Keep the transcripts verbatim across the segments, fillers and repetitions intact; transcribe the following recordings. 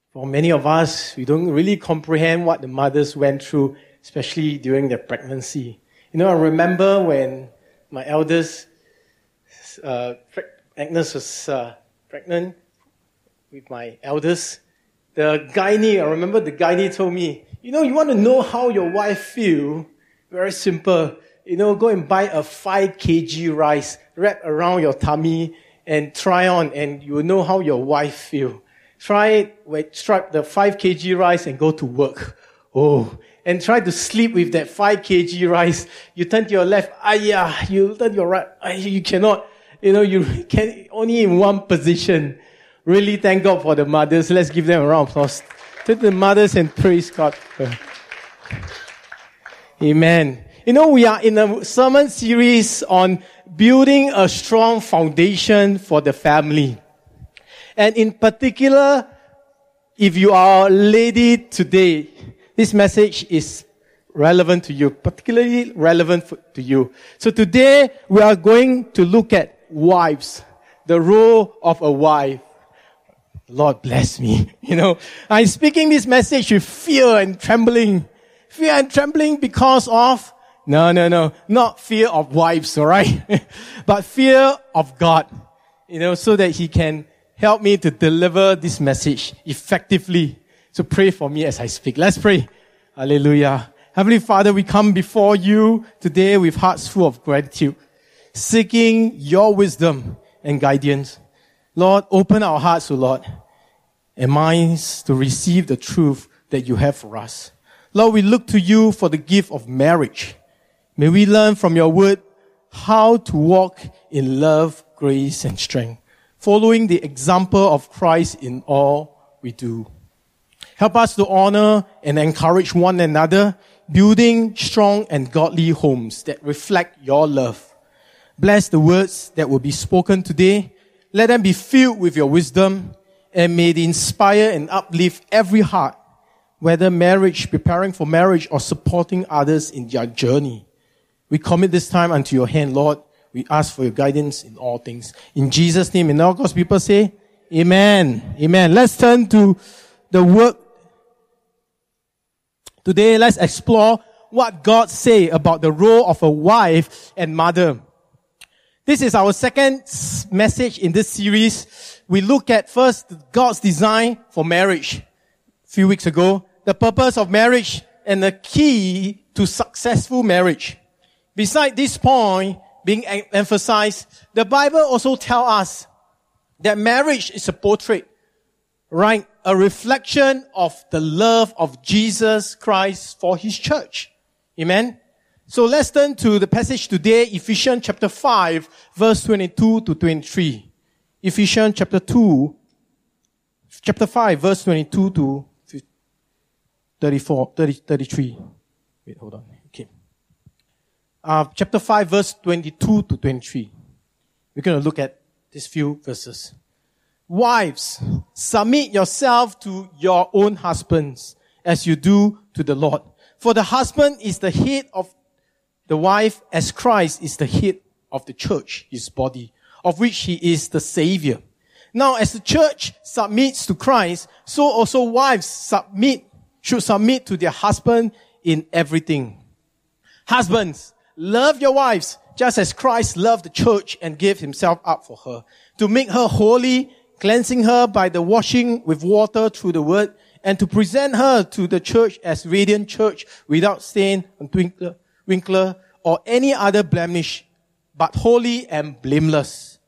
For many of us, we don't really comprehend what the mothers went through, especially during their pregnancy. You know, I remember when my eldest, uh, Agnes was uh, pregnant with my eldest. The gynae, I remember the gynae told me, you know, you want to know how your wife feel? Very simple. You know, go and buy a five kilograms rice, wrap around your tummy and try on, and you will know how your wife feel. Try it, wait, strap the five kilograms rice and go to work. Oh, and try to sleep with that five kilograms rice. You turn to your left, ayah, you turn to your right, ayah, you cannot, you know, you can only in one position. Really thank God for the mothers. Let's give them a round of applause. To the mothers and praise God. Amen. You know, we are in a sermon series on building a strong foundation for the family. And in particular, if you are a lady today, this message is relevant to you, particularly relevant for, to you. So today, we are going to look at wives, the role of a wife. Lord bless me. You know, I'm speaking this message with fear and trembling. Fear and trembling because of, no, no, no, not fear of wives, alright? But fear of God. You know, so that He can help me to deliver this message effectively. So pray for me as I speak. Let's pray. Hallelujah. Heavenly Father, we come before you today with hearts full of gratitude, seeking your wisdom and guidance. Lord, open our hearts, O Lord, and minds to receive the truth that you have for us. Lord, we look to you for the gift of marriage. May we learn from your word how to walk in love, grace, and strength, following the example of Christ in all we do. Help us to honor and encourage one another, building strong and godly homes that reflect your love. Bless the words that will be spoken today. Let them be filled with your wisdom, and may they inspire and uplift every heart, whether marriage, preparing for marriage, or supporting others in their journey. We commit this time unto your hand, Lord. We ask for your guidance in all things. In Jesus' name, and all God's people say, Amen. Amen. Let's turn to the work. Today, let's explore what God say about the role of a wife and mother. This is our second message in this series. We look at first God's design for marriage. A few weeks ago, the purpose of marriage and the key to successful marriage. Beside this point being emphasized, the Bible also tells us that marriage is a portrait, right? A reflection of the love of Jesus Christ for His church. Amen? So let's turn to the passage today, Ephesians chapter five, verse twenty-two to twenty-three. Ephesians chapter two, chapter five, verse twenty-two to thirty-four, thirty, thirty-three. Wait, hold on. Okay. Uh, chapter five, verse twenty-two to twenty-three. We're going to look at these few verses. Wives, submit yourself to your own husbands as you do to the Lord. For the husband is the head of the wife, as Christ is the head of the church, His body, of which He is the Savior. Now, as the church submits to Christ, so also wives submit, should submit to their husband in everything. Husbands, love your wives, just as Christ loved the church and gave Himself up for her, to make her holy, cleansing her by the washing with water through the word, and to present her to the church as radiant church without stain and twinkle, wrinkle or any other blemish, but holy and blameless.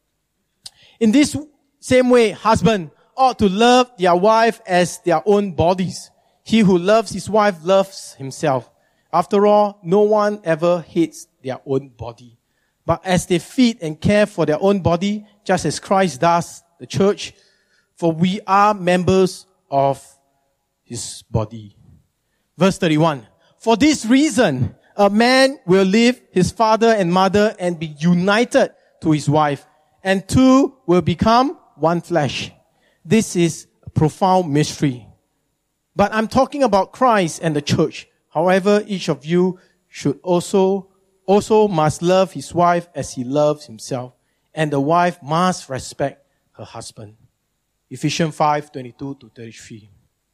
In this same way, husband ought to love their wife as their own bodies. He who loves his wife loves himself. After all, no one ever hates their own body. But as they feed and care for their own body, just as Christ does the church, for we are members of His body. Verse thirty-one. For this reason, a man will leave his father and mother and be united to his wife, and two will become one flesh. This is a profound mystery. But I'm talking about Christ and the church. However, each of you should also, also must love his wife as he loves himself, and the wife must respect her husband. Ephesians five, twenty-two to thirty-three.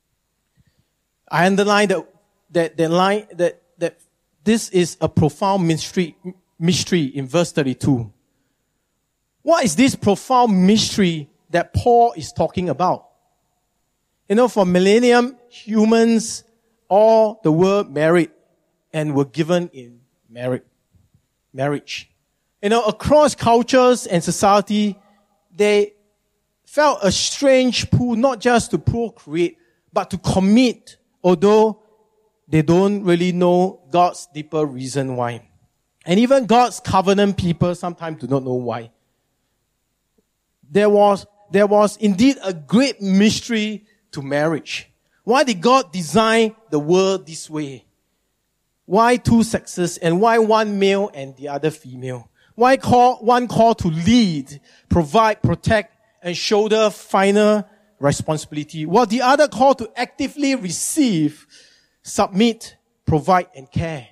I underline that, that, that line, that, that this is a profound mystery, mystery in verse thirty-two. What is this profound mystery that Paul is talking about? You know, for millennium, humans, all the world married and were given in marriage. Marriage. You know, across cultures and society, they felt a strange pull not just to procreate, but to commit, although they don't really know God's deeper reason why. And even God's covenant people sometimes do not know why. There was, there was indeed a great mystery to marriage. Why did God design the world this way? Why two sexes and why one male and the other female? Why call, one call to lead, provide, protect, and shoulder final responsibility, while the other call to actively receive, submit, provide, and care?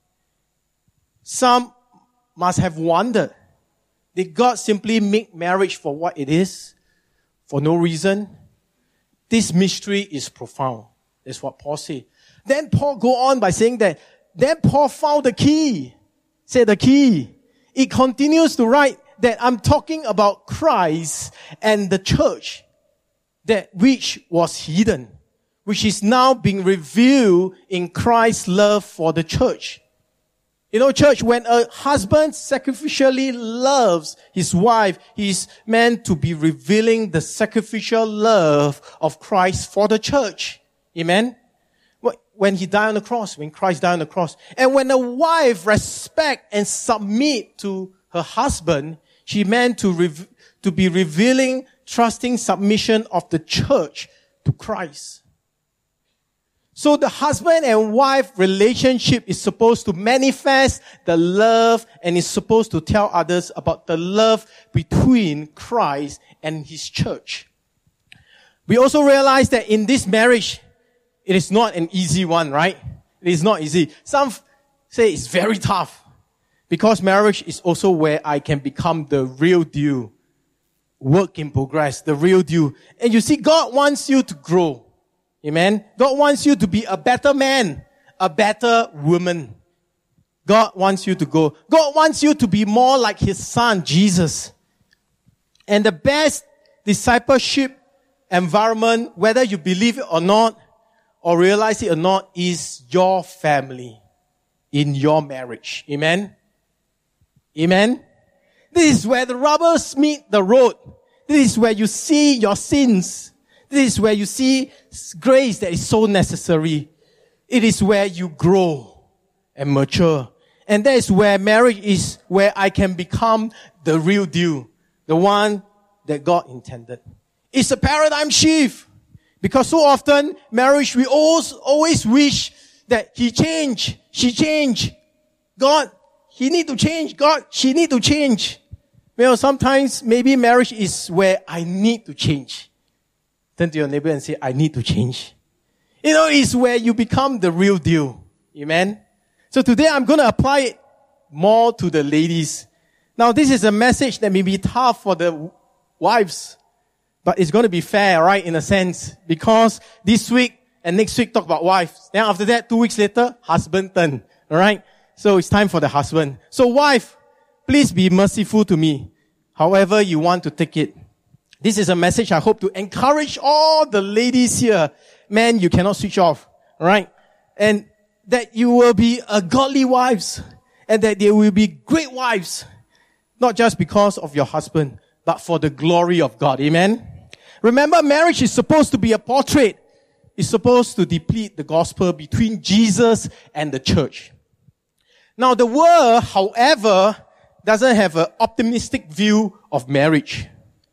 Some must have wondered, did God simply make marriage for what it is, for no reason? This mystery is profound. That's what Paul said. Then Paul go on by saying that, then Paul found the key. Say the key. It continues to write that I'm talking about Christ and the church, that which was hidden, which is now being revealed in Christ's love for the church. You know, church, when a husband sacrificially loves his wife, he's meant to be revealing the sacrificial love of Christ for the church. Amen? When he died on the cross, when Christ died on the cross. And when a wife respect and submit to her husband, she meant to, re- to be revealing, trusting submission of the church to Christ. So the husband and wife relationship is supposed to manifest the love and is supposed to tell others about the love between Christ and his church. We also realize that in this marriage, it is not an easy one, right? It is not easy. Some say it's very tough because marriage is also where I can become the real deal. Work in progress, the real deal. And you see, God wants you to grow. Amen. God wants you to be a better man, a better woman. God wants you to go. God wants you to be more like his son, Jesus. And the best discipleship environment, whether you believe it or not, or realize it or not, is your family in your marriage. Amen? Amen? This is where the rubbers meet the road. This is where you see your sins. This is where you see grace that is so necessary. It is where you grow and mature. And that is where marriage is, where I can become the real deal. The one that God intended. It's a paradigm shift. Because so often, marriage, we always, always wish that he change, she change. God, he need to change. God, she need to change. Well, sometimes maybe marriage is where I need to change. Turn to your neighbor and say, I need to change. You know, it's where you become the real deal. Amen? So today I'm going to apply it more to the ladies. Now, this is a message that may be tough for the wives. But it's going to be fair, right, in a sense. Because this week and next week talk about wives. Then after that, two weeks later, husband turn. Alright? So it's time for the husband. So wife, please be merciful to me. However you want to take it. This is a message I hope to encourage all the ladies here. Man, you cannot switch off. Alright? And that you will be a godly wives. And that they will be great wives. Not just because of your husband, but for the glory of God. Amen? Remember, marriage is supposed to be a portrait. It's supposed to deplete the gospel between Jesus and the church. Now, the world, however, doesn't have an optimistic view of marriage.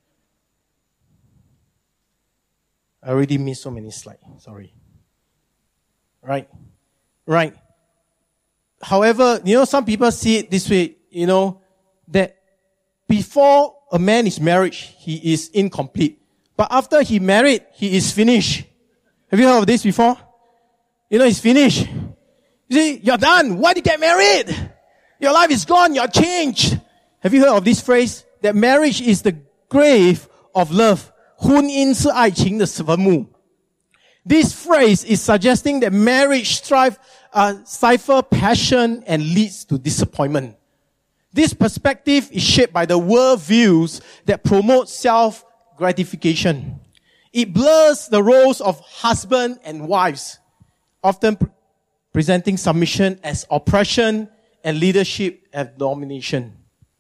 I already missed so many slides. Sorry. Right. Right. However, you know, some people see it this way, you know, that before a man is married, he is incomplete. But after he married, he is finished. Have you heard of this before? You know, he's finished. You see, you're done. Why did you get married? Your life is gone. You're changed. Have you heard of this phrase? That marriage is the grave of love 婚姻是爱情的坟墓. This phrase is suggesting that marriage strive, uh, stifle passion and leads to disappointment. This perspective is shaped by the worldviews that promote self-gratification. It blurs the roles of husband and wives, often pre- presenting submission as oppression and leadership as domination.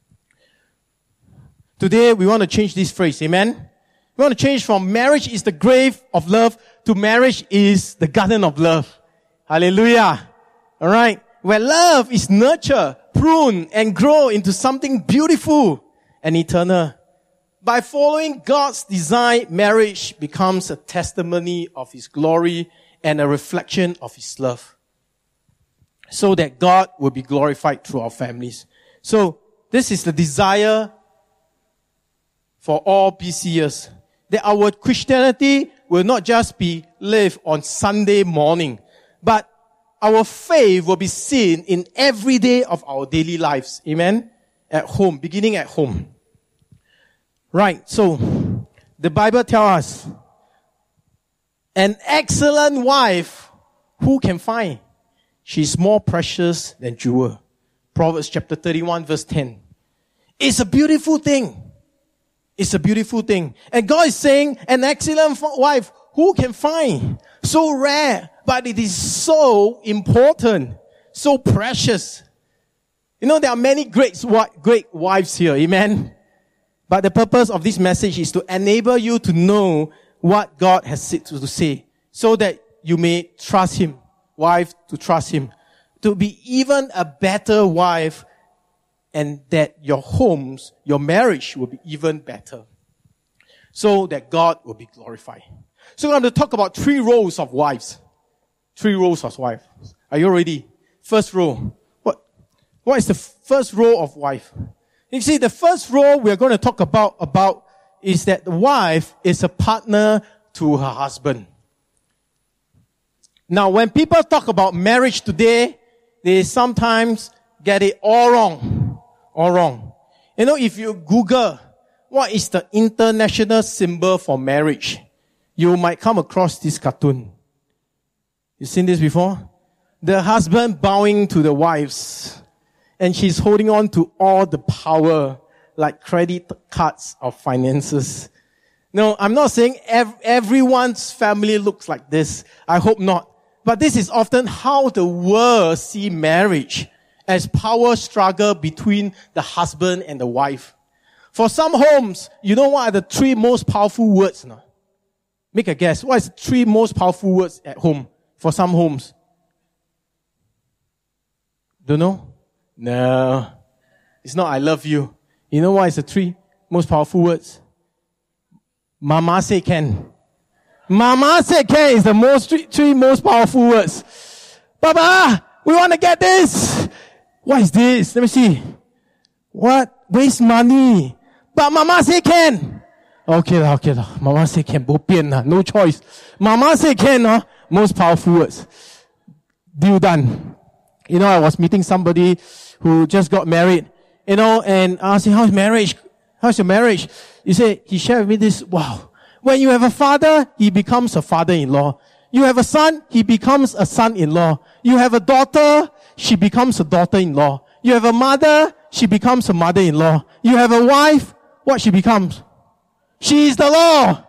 Today, we want to change this phrase, amen? We want to change from marriage is the grave of love to marriage is the garden of love. Hallelujah. Alright? Where love is nurtured, pruned, and grow into something beautiful and eternal. By following God's design, marriage becomes a testimony of His glory and a reflection of His love. So that God will be glorified through our families. So, this is the desire for all B C S. That our Christianity will not just be lived on Sunday morning, but our faith will be seen in every day of our daily lives. Amen? At home, beginning at home. Right, so, the Bible tells us, an excellent wife, who can find? She's more precious than jewel. Proverbs chapter thirty-one verse ten. It's a beautiful thing. It's a beautiful thing. And God is saying, an excellent wife, who can find? So rare, but it is so important, so precious. You know, there are many great, great wives here, amen? But the purpose of this message is to enable you to know what God has said to say, so that you may trust Him, wife, to trust Him, to be even a better wife, and that your homes, your marriage will be even better. So that God will be glorified. So we're going to talk about three roles of wives. Three roles of wives. Are you ready? First role. What, what is the first role of wife? You see, the first role we're going to talk about, about is that the wife is a partner to her husband. Now, when people talk about marriage today, they sometimes get it all wrong. All wrong. You know, if you Google what is the international symbol for marriage, you might come across this cartoon. You seen this before? The husband bowing to the wives, and she's holding on to all the power, like credit cards of finances. No, I'm not saying ev- everyone's family looks like this. I hope not. But this is often how the world see marriage, as power struggle between the husband and the wife. For some homes, you know what are the three most powerful words? No? Make a guess. What is the three most powerful words at home for some homes? Don't know? No. It's not I love you. You know what is the three most powerful words? Mama say can. Mama say can is the most three, three most powerful words. Baba, we want to get this. What is this? Let me see. What? Waste money. But Mama say can. Okay lah, okay lah. Mama say can. Bo pian lah. No choice. Mama say can, huh? Most powerful words. Deal done. You know, I was meeting somebody who just got married. You know, and asking, how's marriage? How's your marriage? You say, he shared with me this, wow. When you have a father, he becomes a father-in-law. You have a son, he becomes a son-in-law. You have a daughter, she becomes a daughter-in-law. You have a mother, she becomes a mother-in-law. You have a wife, what she becomes? She is the law.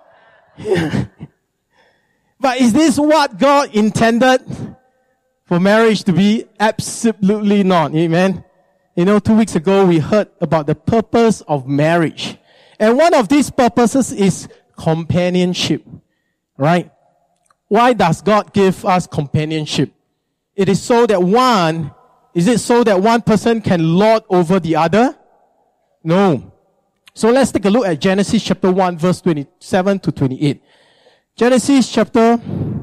But is this what God intended for marriage to be? Absolutely not. Amen. You know, two weeks ago we heard about the purpose of marriage. And one of these purposes is companionship. Right? Why does God give us companionship? It is so that one, is it so that one person can lord over the other? No. So let's take a look at Genesis chapter one verse twenty-seven to twenty-eight. Genesis chapter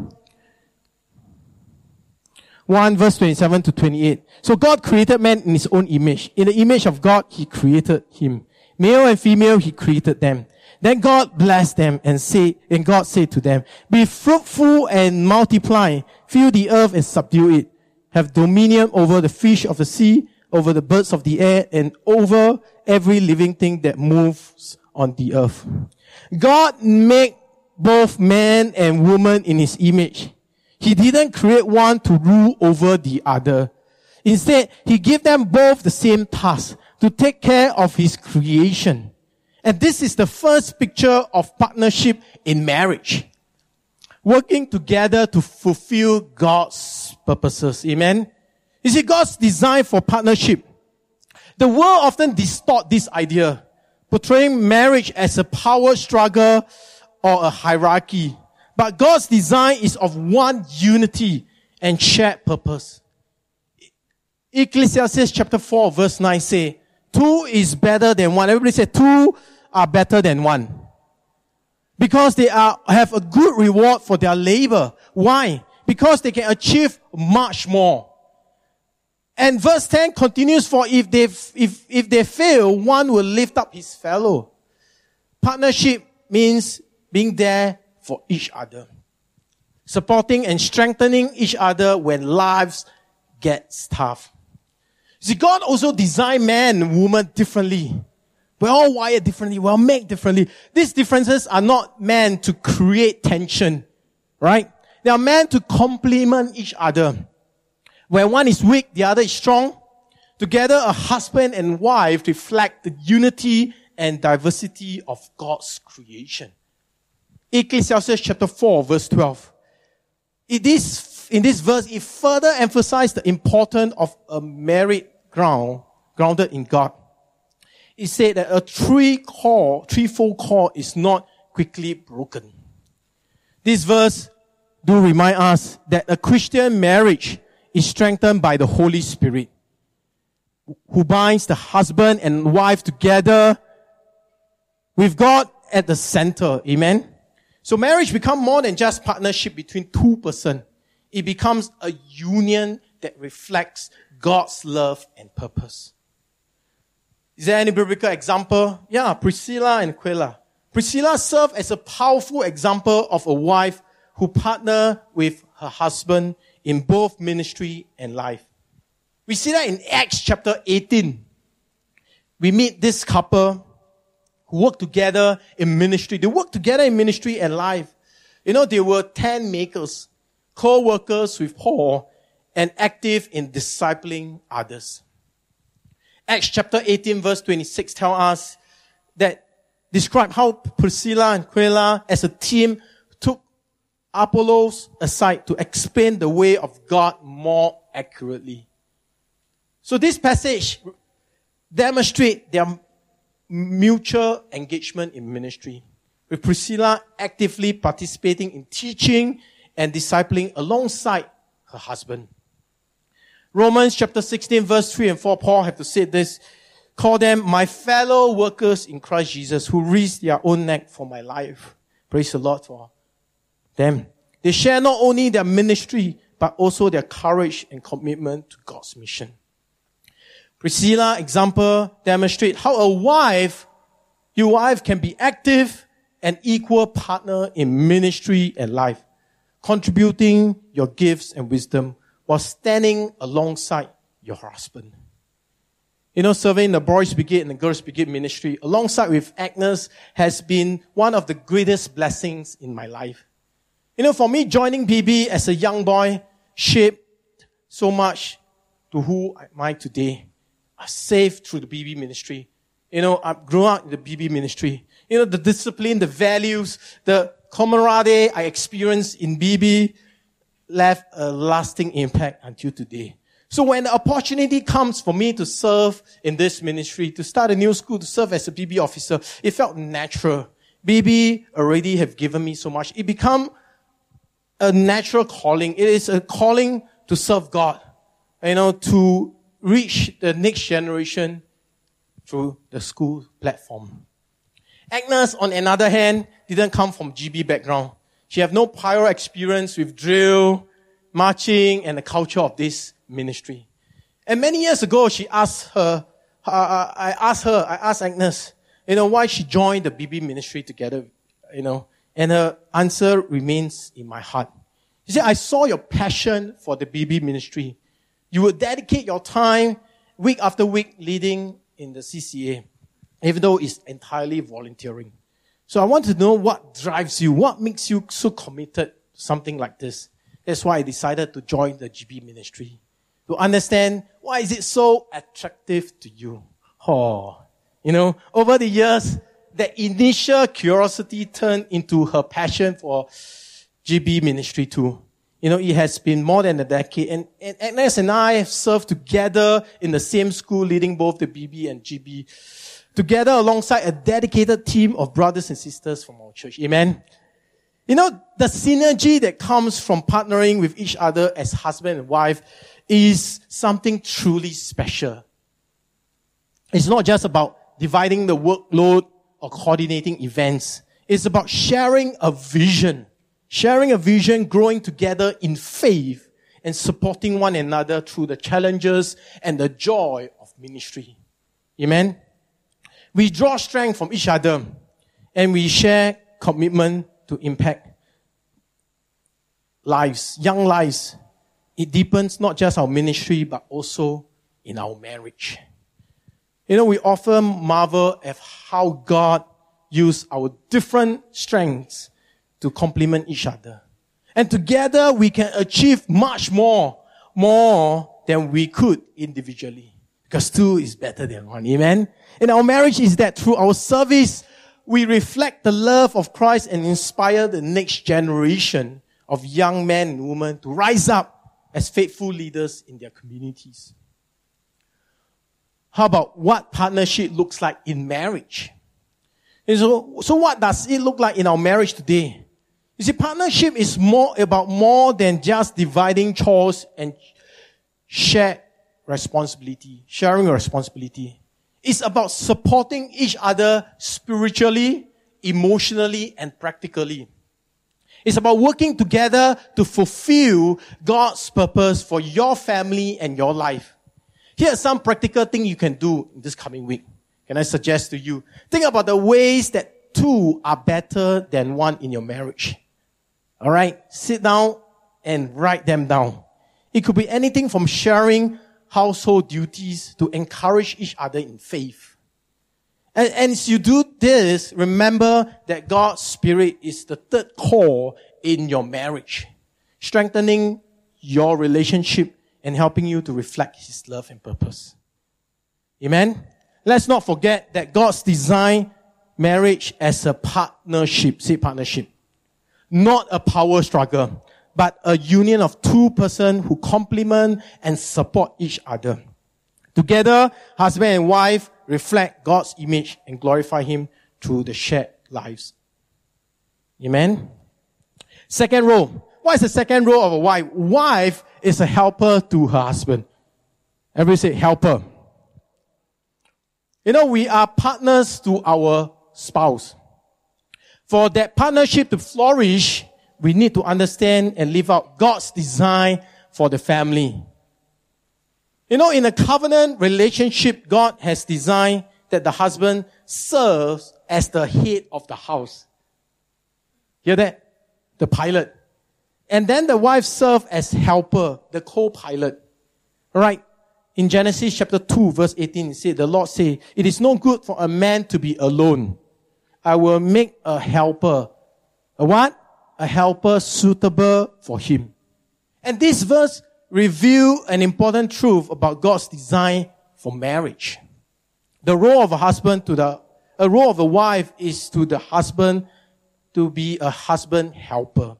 one verse twenty-seven to twenty-eight. So God created man in His own image. In the image of God, He created him. Male and female, He created them. Then God blessed them and said, and God said to them, be fruitful and multiply, fill the earth and subdue it. Have dominion over the fish of the sea, over the birds of the air, and over every living thing that moves on the earth. God made both man and woman in his image. He didn't create one to rule over the other. Instead, he gave them both the same task, to take care of his creation. And this is the first picture of partnership in marriage. Working together to fulfill God's purposes. Amen? You see, God's design for partnership. The world often distorts this idea, portraying marriage as a power struggle or a hierarchy. But God's design is of one unity and shared purpose. Ecclesiastes chapter four verse nine say, two is better than one. Everybody say two are better than one. Because they are, have a good reward for their labor. Why? Because they can achieve much more. And verse ten continues, for if they, if, if they fail, one will lift up his fellow. Partnership means being there for each other. Supporting and strengthening each other when lives get tough. See, God also designed man and woman differently. We're all wired differently. We're all made differently. These differences are not meant to create tension, right? They are meant to complement each other. Where one is weak, the other is strong. Together, a husband and wife reflect the unity and diversity of God's creation. Ecclesiastes chapter four, verse twelve. It is, in this verse, it further emphasizes the importance of a married ground, grounded in God. It said that a three core, threefold core is not quickly broken. This verse do remind us that a Christian marriage is strengthened by the Holy Spirit, who binds the husband and wife together with God at the center. Amen. So marriage becomes more than just partnership between two persons. It becomes a union that reflects God's love and purpose. Is there any biblical example? Yeah, Priscilla and Aquila. Priscilla served as a powerful example of a wife who partnered with her husband in both ministry and life. We see that in Acts chapter eighteen. We meet this couple who work together in ministry. They work together in ministry and life. You know, they were tent makers, co-workers with Paul, and active in discipling others. Acts chapter eighteen verse twenty-six tell us that, describe how Priscilla and Aquila as a team took Apollos aside to explain the way of God more accurately. So this passage demonstrates their mutual engagement in ministry, with Priscilla actively participating in teaching and discipling alongside her husband. Romans chapter sixteen verse three and four, Paul have to say this, call them my fellow workers in Christ Jesus who risked their own neck for my life. Praise the Lord for them. They share not only their ministry, but also their courage and commitment to God's mission. Priscilla example demonstrate how a wife, your wife can be active and equal partner in ministry and life, contributing your gifts and wisdom while standing alongside your husband. You know, serving the Boys Brigade and the Girls Brigade ministry alongside with Agnes has been one of the greatest blessings in my life. You know, for me, joining B B as a young boy shaped so much to who am I today. I'm saved through the B B ministry. You know, I grew up in the B B ministry. You know, the discipline, the values, the camaraderie I experienced in B B left a lasting impact until today. So when the opportunity comes for me to serve in this ministry, to start a new school, to serve as a B B officer, it felt natural. B B already have given me so much. It become a natural calling. It is a calling to serve God, you know, to reach the next generation through the school platform. Agnes, on another hand, didn't come from G B background. She have no prior experience with drill, marching, and the culture of this ministry. And many years ago, she asked her, uh, I asked her, I asked Agnes, you know, why she joined the B B ministry together, you know, and her answer remains in my heart. She said, I saw your passion for the B B ministry. You would dedicate your time week after week leading in the C C A, even though it's entirely volunteering. So I want to know what drives you, what makes you so committed to something like this. That's why I decided to join the G B ministry. To understand why is it so attractive to you. Oh, you know, over the years, the initial curiosity turned into her passion for G B ministry too. You know, it has been more than a decade, and, and Agnes and I have served together in the same school, leading both the B B and G B, together alongside a dedicated team of brothers and sisters from our church. Amen. You know, the synergy that comes from partnering with each other as husband and wife is something truly special. It's not just about dividing the workload or coordinating events. It's about sharing a vision. Sharing a vision, growing together in faith, and supporting one another through the challenges and the joy of ministry. Amen? We draw strength from each other, and we share commitment to impact lives, young lives. It deepens not just our ministry, but also in our marriage. You know, we often marvel at how God used our different strengths to complement each other. And together we can achieve much more, more than we could individually. Because two is better than one. Amen? In our marriage is that through our service, we reflect the love of Christ and inspire the next generation of young men and women to rise up as faithful leaders in their communities. How about what partnership looks like in marriage? And so, so what does it look like in our marriage today? You see, partnership is more about more than just dividing chores and share responsibility, sharing responsibility. It's about supporting each other spiritually, emotionally, and practically. It's about working together to fulfill God's purpose for your family and your life. Here are some practical things you can do in this coming week. Can I suggest to you? Think about the ways that two are better than one in your marriage. All right? Sit down and write them down. It could be anything from sharing household duties to encourage each other in faith. And, and as you do this, remember that God's Spirit is the third core in your marriage, strengthening your relationship and helping you to reflect His love and purpose. Amen? Let's not forget that God's designed marriage as a partnership. Say partnership. Not a power struggle, but a union of two persons who complement and support each other. Together, husband and wife reflect God's image and glorify Him through the shared lives. Amen? Second role. What is the second role of a wife? Wife is a helper to her husband. Everybody say helper. You know, we are partners to our spouse. For that partnership to flourish, we need to understand and live out God's design for the family. You know, in a covenant relationship, God has designed that the husband serves as the head of the house. Hear that? The pilot. And then the wife serves as helper, the co-pilot. Alright? In Genesis chapter two, verse eighteen, it said, the Lord said, "It is no good for a man to be alone. I will make a helper." A what? A helper suitable for him. And this verse reveals an important truth about God's design for marriage. The role of a husband to the, a role of a wife is to the husband to be a husband helper.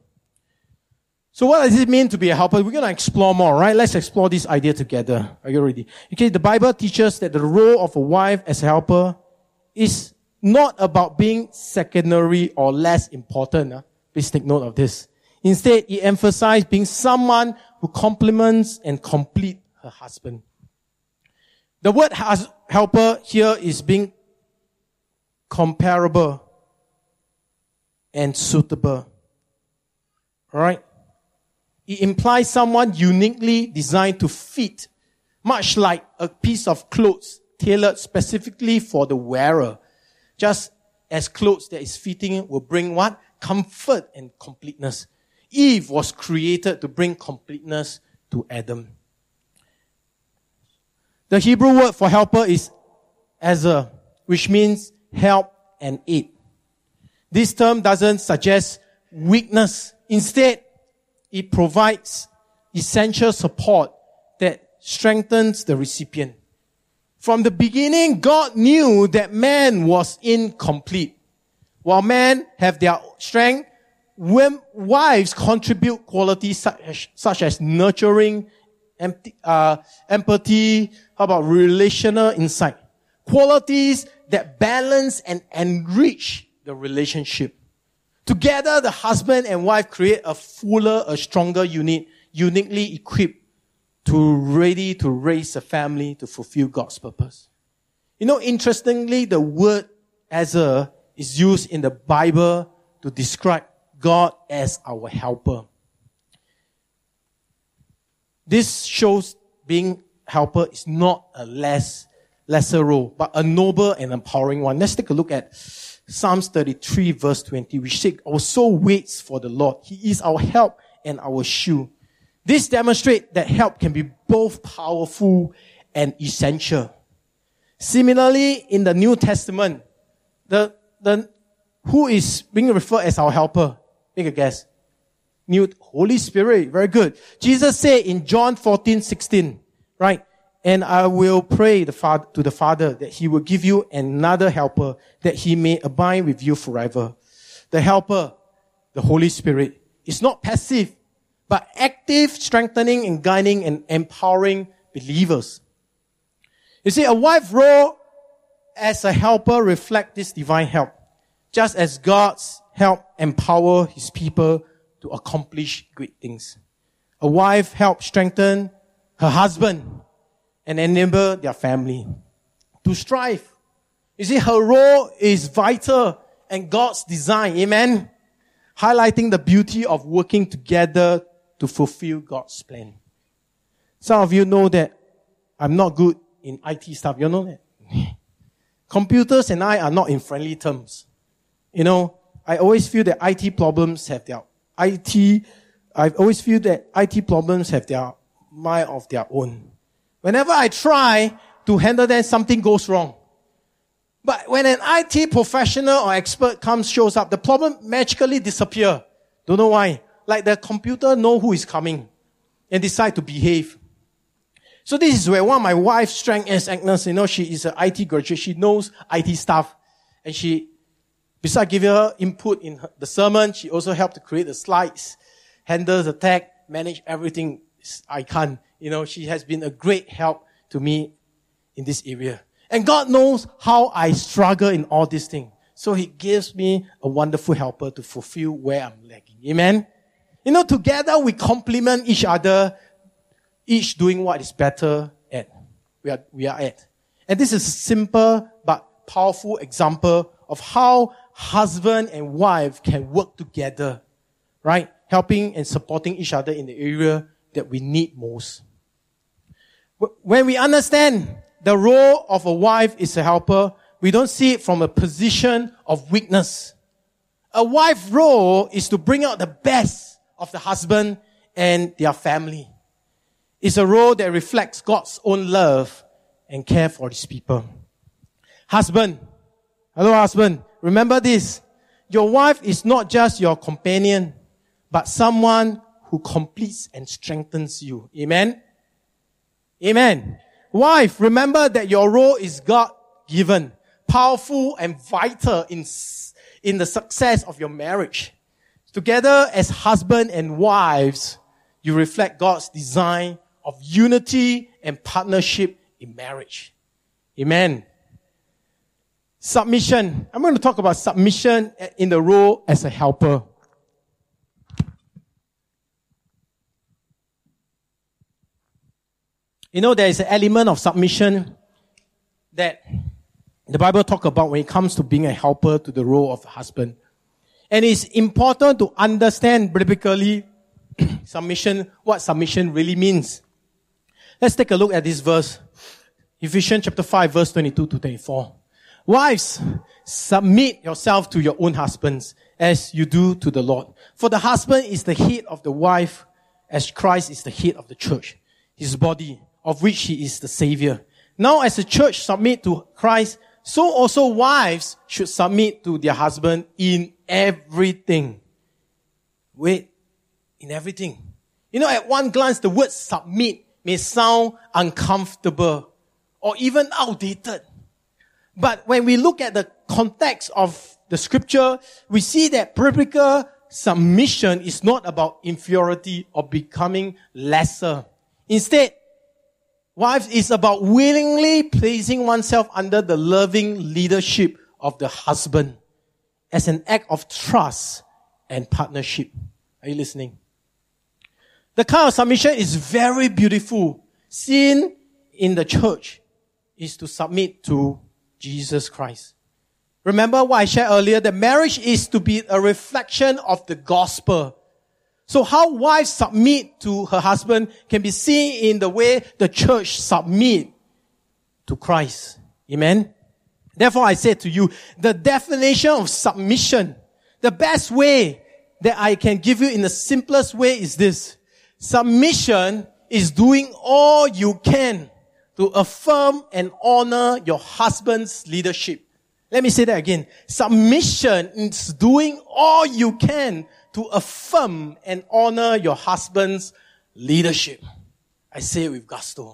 So what does it mean to be a helper? We're going to explore more, right? Let's explore this idea together. Are you ready? Okay, the Bible teaches that the role of a wife as a helper is not about being secondary or less important. Huh? Please take note of this. Instead, it emphasizes being someone who complements and completes her husband. The word has- helper here is being comparable and suitable. Alright? It implies someone uniquely designed to fit, much like a piece of clothes tailored specifically for the wearer. Just as clothes that is fitting will bring what? Comfort and completeness. Eve was created to bring completeness to Adam. The Hebrew word for helper is ezer, which means help and aid. This term doesn't suggest weakness. Instead, it provides essential support that strengthens the recipient. From the beginning, God knew that man was incomplete. While men have their strength, when wives contribute qualities such as, such as nurturing, empty, uh, empathy, how about relational insight? Qualities that balance and enrich the relationship. Together, the husband and wife create a fuller, a stronger unit, uniquely equipped to ready to raise a family to fulfill God's purpose. You know, interestingly, the word Ezer is used in the Bible to describe God as our helper. This shows being helper is not a less, lesser role, but a noble and empowering one. Let's take a look at Psalms thirty-three verse twenty, which says, our soul waits for the Lord. He is our help and our shield. This demonstrates that help can be both powerful and essential. Similarly, in the New Testament, the, the, who is being referred as our helper? Make a guess. New Holy Spirit. Very good. Jesus said in John fourteen sixteen, right? And I will pray the Father, to the Father that He will give you another helper, that He may abide with you forever. The helper, the Holy Spirit, is not passive, but active, strengthening and guiding and empowering believers. You see, a wife's role as a helper reflects this divine help, just as God's help empower His people to accomplish great things. A wife helps strengthen her husband and enable their family to strive. You see, her role is vital and God's design, amen? Highlighting the beauty of working together to fulfill God's plan. Some of you know that I'm not good in I T stuff. You know that? Computers and I are not in friendly terms. You know, I always feel that I T problems have their I T, I always feel that I T problems have their mind of their own. Whenever I try to handle them, something goes wrong. But when an I T professional or expert comes, shows up, the problem magically disappears. Don't know why. Like the computer know who is coming and decide to behave. So this is where one of my wife's strength is, Agnes. You know, she is an I T graduate. She knows I T stuff. And she, besides giving her input in her, the sermon, she also helped to create the slides, handle the tech, manage everything. I can't. You know, she has been a great help to me in this area. And God knows how I struggle in all these things. So He gives me a wonderful helper to fulfill where I'm lacking. Amen? You know, together we complement each other, each doing what is better at. We are, we are at. And this is a simple but powerful example of how husband and wife can work together, right? Helping and supporting each other in the area that we need most. When we understand the role of a wife is a helper, we don't see it from a position of weakness. A wife's role is to bring out the best of the husband and their family. It's a role that reflects God's own love and care for His people. Husband, hello husband, remember this. Your wife is not just your companion, but someone who completes and strengthens you. Amen? Amen. Wife, remember that your role is God-given, powerful and vital in, in the success of your marriage. Together as husband and wives, you reflect God's design of unity and partnership in marriage. Amen. Submission. I'm going to talk about submission in the role as a helper. You know, there is an element of submission that the Bible talks about when it comes to being a helper to the role of a husband. And it's important to understand biblically submission, what submission really means. Let's take a look at this verse. Ephesians chapter five, verse twenty-two to twenty-four. Wives, submit yourself to your own husbands as you do to the Lord. For the husband is the head of the wife, as Christ is the head of the church, His body, of which He is the Savior. Now as the church submit to Christ, so also wives should submit to their husband in everything. Wait, in everything. You know, at one glance, the word submit may sound uncomfortable or even outdated. But when we look at the context of the scripture, we see that biblical submission is not about inferiority or becoming lesser. Instead, wives is about willingly placing oneself under the loving leadership of the husband as an act of trust and partnership. Are you listening? The kind of submission is very beautiful. Seen in the church is to submit to Jesus Christ. Remember what I shared earlier, that marriage is to be a reflection of the gospel. So how wives submit to her husband can be seen in the way the church submit to Christ. Amen? Therefore I say to you, the definition of submission, the best way that I can give you in the simplest way is this. Submission is doing all you can to affirm and honor your husband's leadership. Let me say that again. Submission is doing all you can to affirm and honor your husband's leadership. I say it with gusto.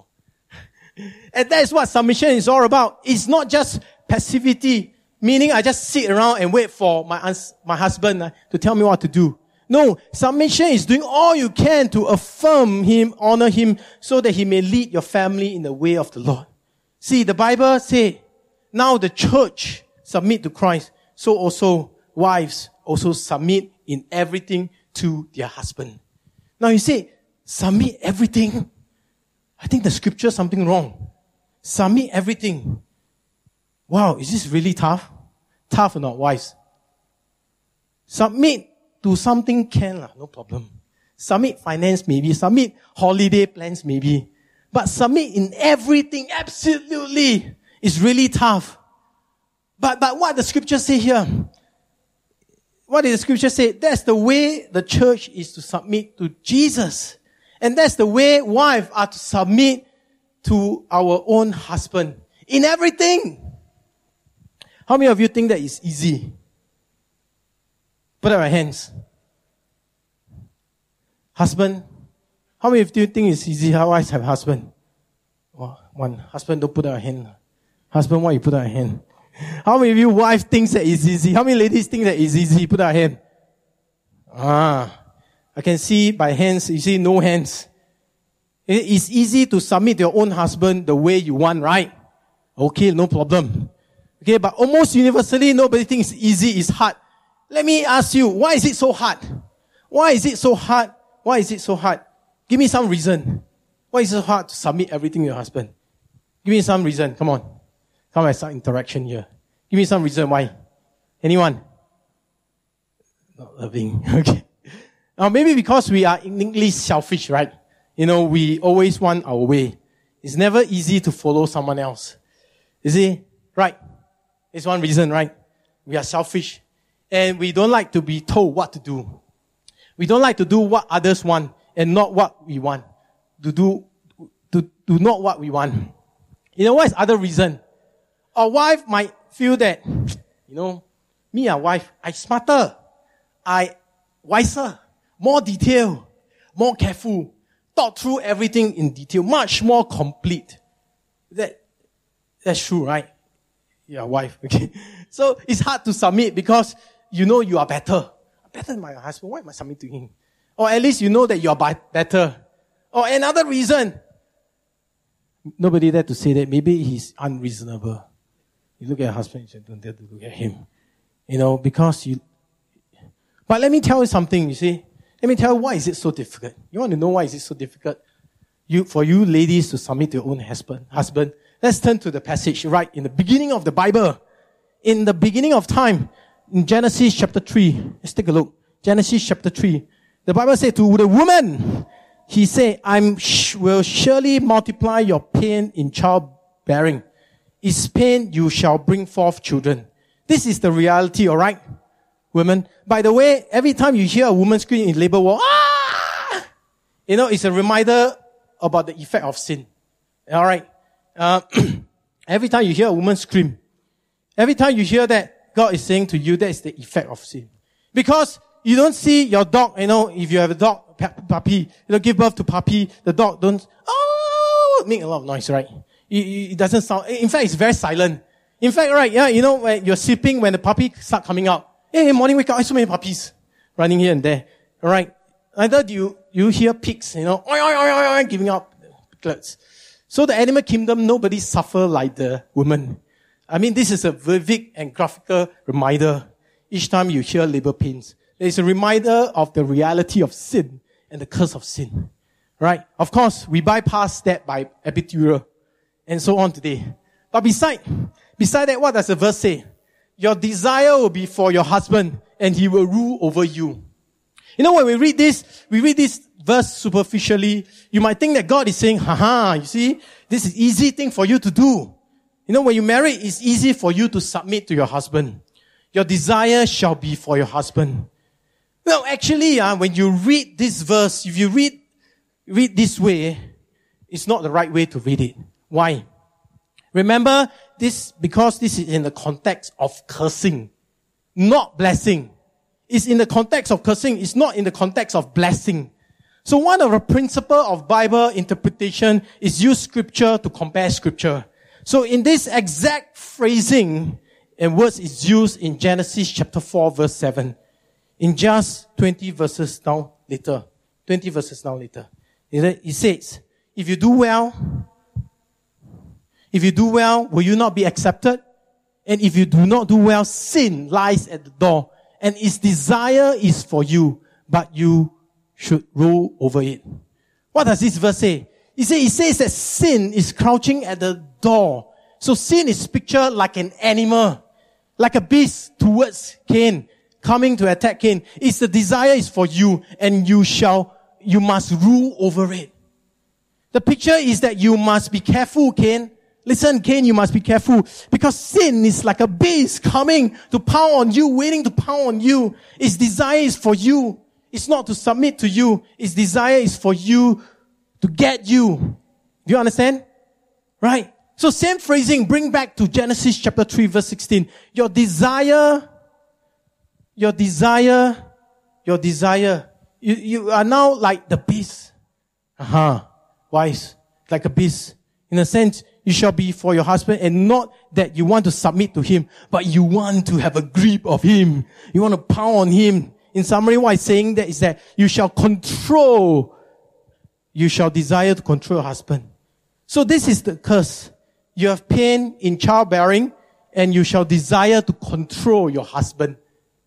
And that is what submission is all about. It's not just passivity, meaning I just sit around and wait for my, my husband uh, to tell me what to do. No, submission is doing all you can to affirm him, honor him, so that he may lead your family in the way of the Lord. See, the Bible says, now the church submit to Christ, so also wives also submit in everything to their husband. Now you say, submit everything? I think the scripture is something wrong. Submit everything. Wow, is this really tough? Tough or not, wives? Submit to something can, lah, no problem. Submit finance maybe, submit holiday plans maybe. But submit in everything, absolutely, is really tough. But, but what the scripture say here? What did the scripture say? That's the way the church is to submit to Jesus. And that's the way wives are to submit to our own husband. In everything. How many of you think that is easy? Put up your hands. Husband. How many of you think it's easy? How wives have husband? Oh, one. Husband, don't put up your hand. Husband, why you put up your hand? How many of you wife thinks that it's easy? How many ladies think that it's easy? Put up your hand. Ah. I can see by hands, you see no hands. It's easy to submit your own husband the way you want, right? Okay, no problem. Okay, but almost universally, nobody thinks easy is hard. Let me ask you, why is it so hard? Why is it so hard? Why is it so hard? Give me some reason. Why is it so hard to submit everything to your husband? Give me some reason. Come on. Come and start interaction here. Give me some reason why. Anyone? Not loving. Okay. Now maybe because we are innately selfish, right? You know, we always want our way. It's never easy to follow someone else. You see? Right. It's one reason, right? We are selfish. And we don't like to be told what to do. We don't like to do what others want and not what we want. To do, to do not what we want. You know what is other reason? A wife might feel that, you know, me a wife, I smarter, I wiser, more detailed, more careful, thought through everything in detail, much more complete. That, that's true, right? Yeah, wife, okay. So it's hard to submit because you know you are better. Better than my husband, why am I submitting to him? Or at least you know that you are better. Or another reason. Nobody there to say that maybe he's unreasonable. You look at your husband, you don't dare to look at him. You know, because you... But let me tell you something, you see. Let me tell you why is it so difficult. You want to know why is it so difficult? You, for you ladies to submit to your own husband, husband. Let's turn to the passage right in the beginning of the Bible. In the beginning of time, in Genesis chapter three, let's take a look. Genesis chapter three. The Bible said to the woman, he said, I sh- will surely multiply your pain in childbearing. Is pain you shall bring forth children. This is the reality, alright? Women. By the way, every time you hear a woman scream in labor ward, ah! You know, it's a reminder about the effect of sin. Alright? Uh, every time you hear a woman scream, Every time you hear that, God is saying to you, that is the effect of sin. Because you don't see your dog, you know, if you have a dog, puppy, you know, give birth to puppy, the dog don't, oh, make a lot of noise, right? It, it doesn't sound, in fact, it's very silent. In fact, right, yeah, you know, when you're sleeping, when the puppy start coming out, hey, morning wake up, so many puppies running here and there, alright? Either do you, you hear pigs, you know, oi, oi, oi, oi, oi, giving up piglets. So the animal kingdom, nobody suffer like the woman. I mean, this is a vivid and graphical reminder. Each time you hear labor pains, there is a reminder of the reality of sin and the curse of sin. Right? Of course, we bypass that by epidural and so on today. But beside, beside that, what does the verse say? Your desire will be for your husband and he will rule over you. You know, when we read this, we read this verse superficially, you might think that God is saying, haha, you see, this is easy thing for you to do. You know, when you marry, it's easy for you to submit to your husband. Your desire shall be for your husband. Well, actually, uh, when you read this verse, if you read, read this way, it's not the right way to read it. Why? Remember this, because this is in the context of cursing, not blessing. It's in the context of cursing, it's not in the context of blessing. So one of the principle of Bible interpretation is use scripture to compare scripture. So in this exact phrasing and words is used in Genesis chapter four verse seven. In just twenty verses down later. twenty verses down later. It says, if you do well, if you do well, will you not be accepted? And if you do not do well, sin lies at the door. And its desire is for you, but you should rule over it. What does this verse say? It says, it says that sin is crouching at the door. So sin is pictured like an animal, like a beast towards Cain, coming to attack Cain. It's the desire is for you, and you shall, you must rule over it. The picture is that you must be careful, Cain. Listen, Cain, you must be careful, because sin is like a beast coming to pound on you, waiting to pound on you. Its desire is for you. It's not to submit to you. Its desire is for you to get you. Do you understand? Right? So same phrasing, bring back to Genesis chapter three verse sixteen. Your desire, your desire, your desire. You, you are now like the beast. Uh-huh. Wise. Like a beast. In a sense, you shall be for your husband, and not that you want to submit to him, but you want to have a grip of him. You want to pound on him. In summary, what I'm saying that is that you shall control, you shall desire to control your husband. So this is the curse. You have pain in childbearing, and you shall desire to control your husband.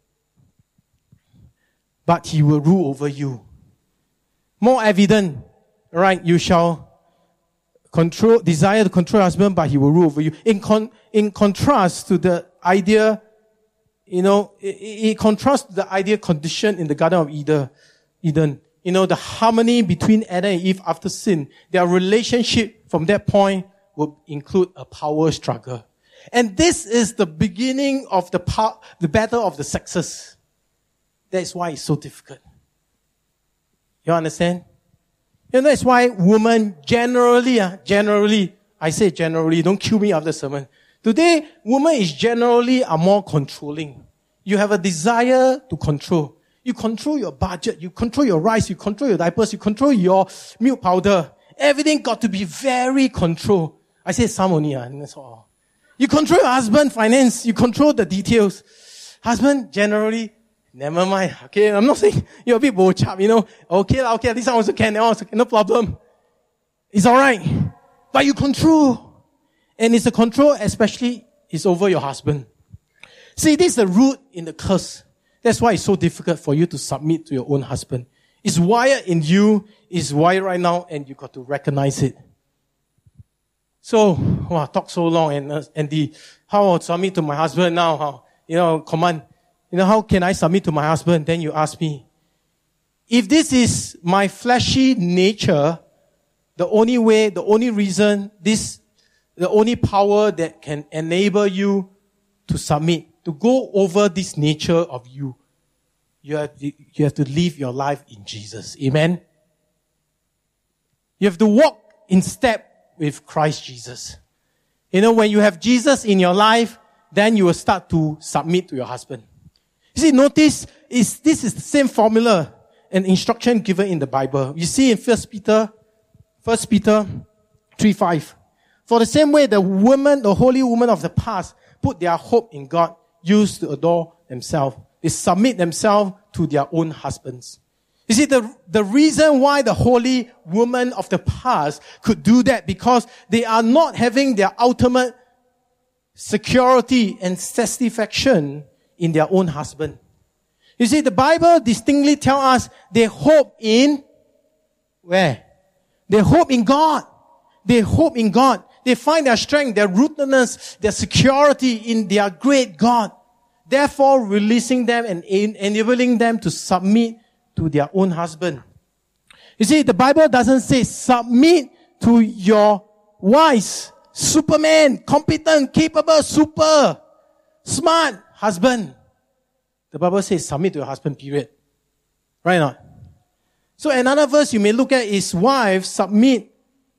But he will rule over you. More evident, right? You shall control, desire to control your husband, but he will rule over you. In con, in contrast to the idea, you know, it, it contrasts to the ideal condition in the Garden of Eden. Eden. You know, the harmony between Adam and Eve after sin. Their relationship from that point will include a power struggle. And this is the beginning of the part, the battle of the sexes. That's why it's so difficult. You understand? You know, that's why women generally, uh, generally, I say generally, don't kill me after the sermon. Today, women is generally are more controlling. You have a desire to control. You control your budget, you control your rice, you control your diapers, you control your milk powder. Everything got to be very controlled. I say some only, uh, that's all. You control your husband finance, you control the details. Husband, generally, never mind. Okay, I'm not saying you're a bit bo chap, you know. Okay, okay, this one also can, that one also can, no problem. It's alright. But you control. And it's a control, especially, is over your husband. See, this is the root in the curse. That's why it's so difficult for you to submit to your own husband. It's wired in you, it's wired right now, and you got to recognize it. So, wow, talk so long, and, uh, and the, how I submit to my husband now, how, you know, command. You know, how can I submit to my husband? Then you ask me, if this is my fleshy nature, the only way, the only reason, this, the only power that can enable you to submit, to go over this nature of you, you have, you have to live your life in Jesus. Amen? You have to walk in step with Christ Jesus. You know, when you have Jesus in your life, then you will start to submit to your husband. You see, notice, is this is the same formula and instruction given in the Bible. You see in First Peter, First Peter three five. For the same way the women, the holy women of the past, put their hope in God, used to adore themselves. They submit themselves to their own husbands. You see, the, the reason why the holy women of the past could do that, because they are not having their ultimate security and satisfaction in their own husband. You see, the Bible distinctly tells us they hope in where? They hope in God. They hope in God. They find their strength, their rootedness, their security in their great God. Therefore, releasing them and enabling them to submit to their own husband. You see, the Bible doesn't say submit to your wise, Superman, competent, capable, super, smart husband. The Bible says submit to your husband, period. Right or not? So another verse you may look at is, wives, submit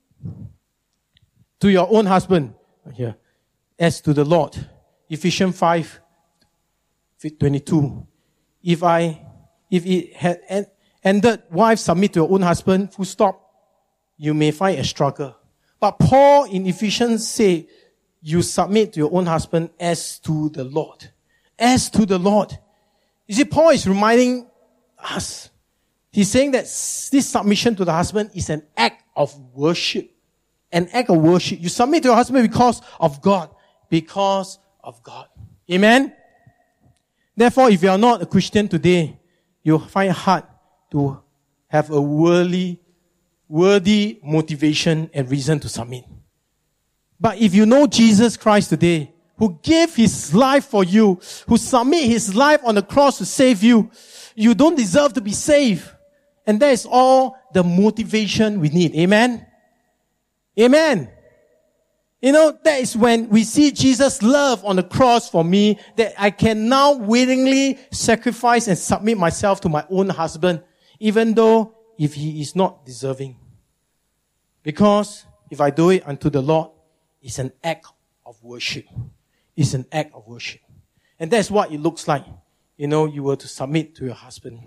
to your own husband. Here. As to the Lord. Ephesians five twenty-two. If I, if it had en- ended, wives, submit to your own husband, full stop, you may find a struggle. But Paul in Ephesians say, you submit to your own husband as to the Lord. As to the Lord. You see, Paul is reminding us. He's saying that this submission to the husband is an act of worship. An act of worship. You submit to your husband because of God. Because of God. Amen? Therefore, if you are not a Christian today, you'll find it hard to have a worldly, worthy motivation and reason to submit. But if you know Jesus Christ today, who gave His life for you, who submit His life on the cross to save you, you don't deserve to be saved. And that is all the motivation we need. Amen? Amen. You know, that is when we see Jesus' love on the cross for me, that I can now willingly sacrifice and submit myself to my own husband, even though if he is not deserving. Because if I do it unto the Lord, it's an act of worship. It's an act of worship. And that's what it looks like. You know, you were to submit to your husband.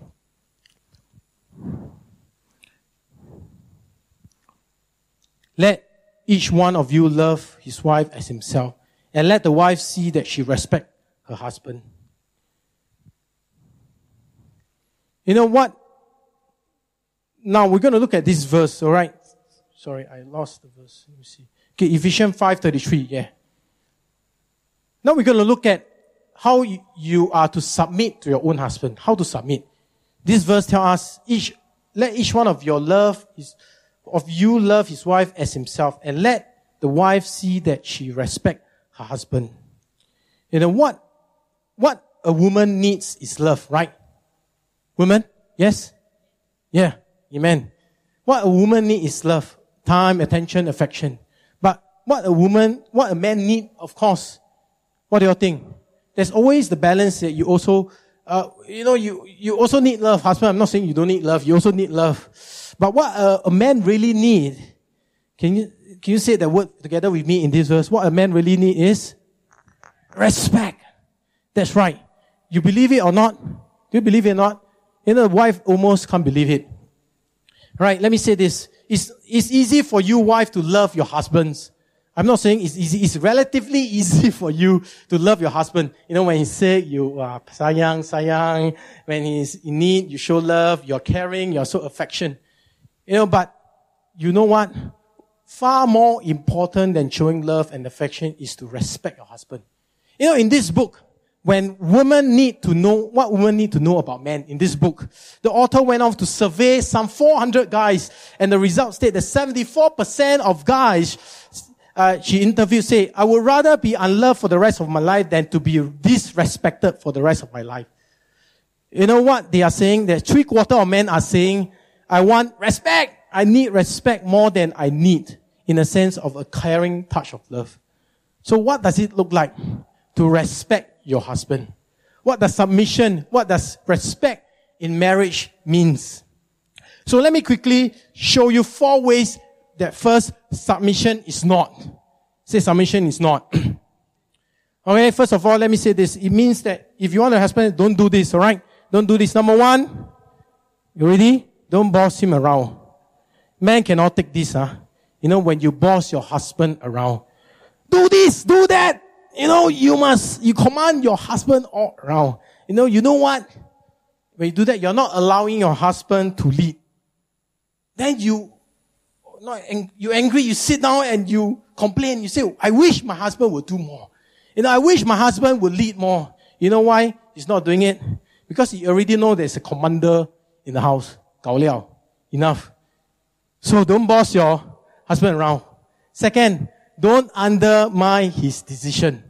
Let each one of you love his wife as himself, and let the wife see that she respects her husband. You know what? Now we're going to look at this verse, alright? Sorry, I lost the verse. Let me see. Okay, Ephesians five thirty-three, yeah. Now we're going to look at how you are to submit to your own husband. How to submit. This verse tells us, each, let each one of your love, his, of you love his wife as himself, and let the wife see that she respects her husband. You know what, what a woman needs is love, right? Women? Yes? Yeah. Amen. What a woman needs is love. Time, attention, affection. But what a woman, what a man needs, of course, what do you think? There's always the balance that you also, uh, you know, you, you also need love. Husband, I'm not saying you don't need love. You also need love. But what a, a man really need, can you, can you say that word together with me in this verse? What a man really need is respect. That's right. You believe it or not? Do you believe it or not? You know, the wife almost can't believe it. Right, let me say this. It's, it's easy for you, wife, to love your husbands. I'm not saying it's easy. It's relatively easy for you to love your husband. You know, when he's sick, you are sayang, sayang. When he's in need, you show love. You're caring. You're so affection. You know, but you know what? Far more important than showing love and affection is to respect your husband. You know, in this book, when women need to know, what women need to know about men in this book, the author went off to survey some four hundred guys, and the results state that seventy-four percent of guys uh, she interviewed say, I would rather be unloved for the rest of my life than to be disrespected for the rest of my life. You know what they are saying? That three quarter of men are saying, I want respect. I need respect more than I need, in a sense of a caring touch of love. So what does it look like to respect your husband? What does submission, what does respect in marriage means? So let me quickly show you four ways that first, submission is not. Say submission is not. Okay, first of all, let me say this. It means that if you want a husband, don't do this, alright? Don't do this. Number one, you ready? Don't boss him around. Man cannot take this, huh? You know, when you boss your husband around. Do this, do that. You know, you must, you command your husband all around. You know, you know what? When you do that, you're not allowing your husband to lead. Then you, not, you angry, you sit down and you complain. You say, I wish my husband would do more. You know, I wish my husband would lead more. You know why he's not doing it? Because he already know there's a commander in the house. Gao liao. Enough. So don't boss your husband around. Second, don't undermine his decision.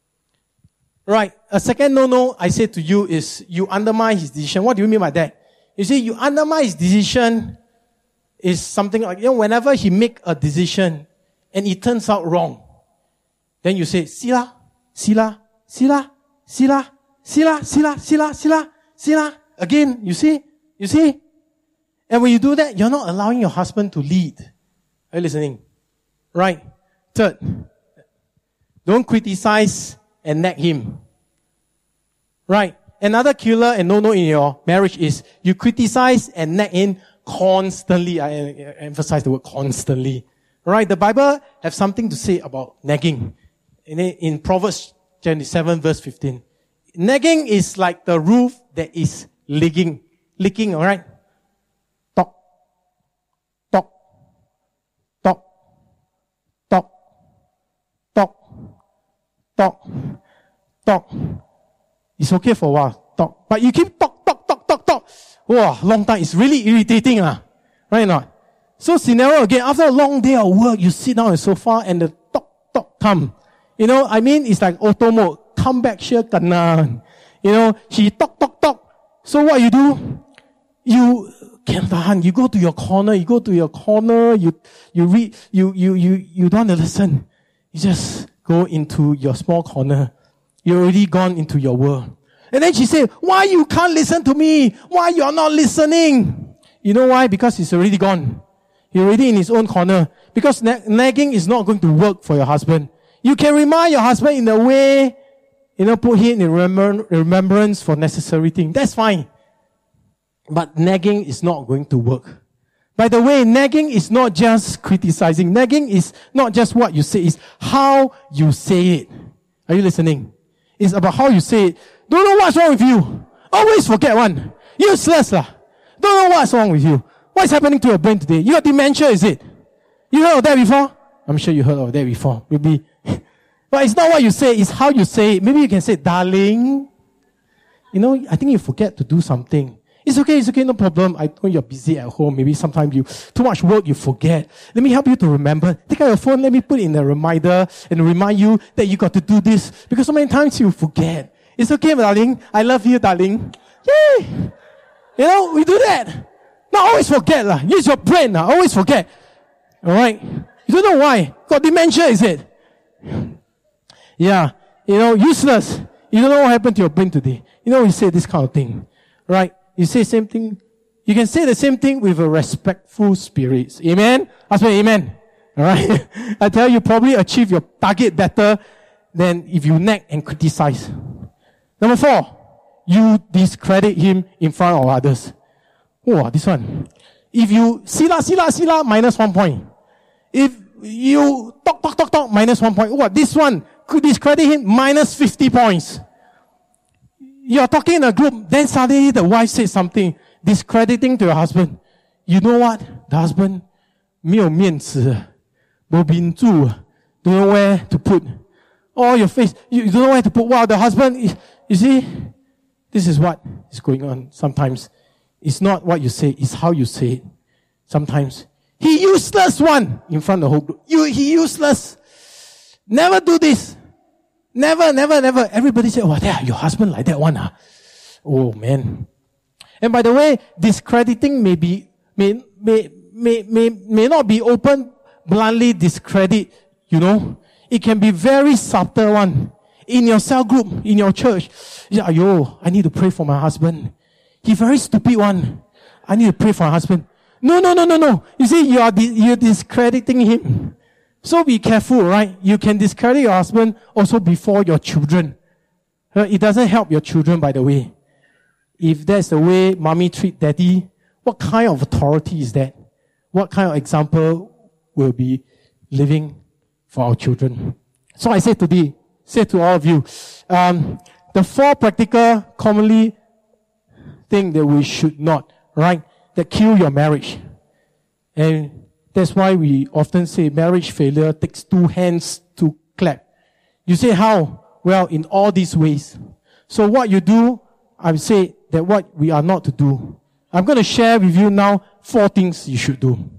Right. A second no-no I say to you is you undermine his decision. What do you mean by that? You see, you undermine his decision is something like, you know, whenever he make a decision and it turns out wrong, then you say, Sila, Sila, Sila, Sila, Sila, Sila, Sila, Sila, Sila. Again, you see? You see? And when you do that, you're not allowing your husband to lead. Are you listening? Right. Third, don't criticize and nag him. Right. Another killer and no-no in your marriage is you criticize and nag him constantly. I emphasize the word constantly. Right. The Bible have something to say about nagging. In, in Proverbs twenty-seven verse fifteen. Nagging is like the roof that is leaking. Leaking, alright? Talk. Talk. Talk. Talk. Talk. Talk. Talk. It's okay for a while. Talk. But you keep talk, talk, talk, talk, talk. Wow, long time. It's really irritating, ah. Right or not? So scenario again, after a long day of work, you sit down on the sofa and the talk, talk come. You know, I mean, it's like auto mode. Come back here, kena. You know, she talk, talk, talk. So what you do? You can't tahan. You go to your corner. You go to your corner. You, you read. You, you, you, you don't listen. You just go into your small corner. You're already gone into your world. And then she said, why you can't listen to me? Why you're not listening? You know why? Because he's already gone. He's already in his own corner. Because nagging is not going to work for your husband. You can remind your husband in a way, you know, put him in remember, remembrance for necessary things. That's fine. But nagging is not going to work. By the way, nagging is not just criticizing. Nagging is not just what you say, it's how you say it. Are you listening? It's about how you say it. Don't know what's wrong with you. Always forget one. Useless lah. Don't know what's wrong with you. What's happening to your brain today? You got dementia, is it? You heard of that before? I'm sure you heard of that before. Maybe. But it's not what you say, it's how you say it. Maybe you can say, darling. You know, I think you forget to do something. It's okay, it's okay, no problem. I know you're busy at home. Maybe sometimes you, too much work, you forget. Let me help you to remember. Take out your phone, let me put in a reminder and remind you that you got to do this. Because so many times you forget. It's okay, darling. I love you, darling. Yay! You know, we do that. Not always forget lah. Use your brain lah. Always forget. Alright? You don't know why. Got dementia, is it? Yeah. You know, useless. You don't know what happened to your brain today. You know, you say this kind of thing. Right? You say same thing. You can say the same thing with a respectful spirit. Amen? Ask me, amen. Alright? I tell you, probably achieve your target better than if you nag and criticize. Number four, you discredit him in front of others. Oh, this one. If you sila, sila, sila, minus one point. If you talk, talk, talk, talk, minus one point. What? This one could discredit him, minus fifty points. You're talking in a group, then suddenly the wife says something discrediting to your husband. You know what? The husband, 没有面子, 没面子, don't know where to put. Oh, your face, you, you don't know where to put. Wow, the husband, you see, this is what is going on sometimes. It's not what you say, it's how you say it. Sometimes. He useless one in front of the whole group. You, he useless. Never do this. Never, never, never. Everybody say, oh, yeah, your husband like that one, ah. Oh, man. And by the way, discrediting may be, may, may, may, may, may not be open, bluntly discredit, you know. It can be very subtle one. In your cell group, in your church. You say, ayo, I need to pray for my husband. He very stupid one. I need to pray for my husband. No, no, no, no, no. You see, you are, you're discrediting him. So be careful, right? You can discredit your husband also before your children. Uh, It doesn't help your children, by the way. If that's the way mommy treat daddy, what kind of authority is that? What kind of example will be living for our children? So I say today, say to all of you, um, the four practical, commonly thing that we should not, right? That kill your marriage. And that's why we often say marriage failure takes two hands to clap. You say how? Well, in all these ways. So what you do, I would say that what we are not to do. I'm going to share with you now four things you should do.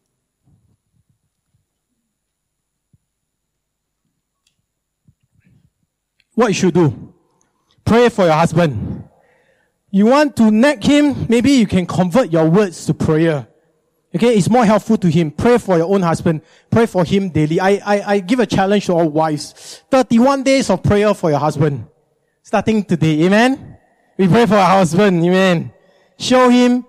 What you should do? Pray for your husband. You want to nag him? Maybe you can convert your words to prayer. Okay, it's more helpful to him. Pray for your own husband. Pray for him daily. I, I, I give a challenge to all wives. thirty-one days of prayer for your husband. Starting today. Amen? We pray for our husband. Amen. Show him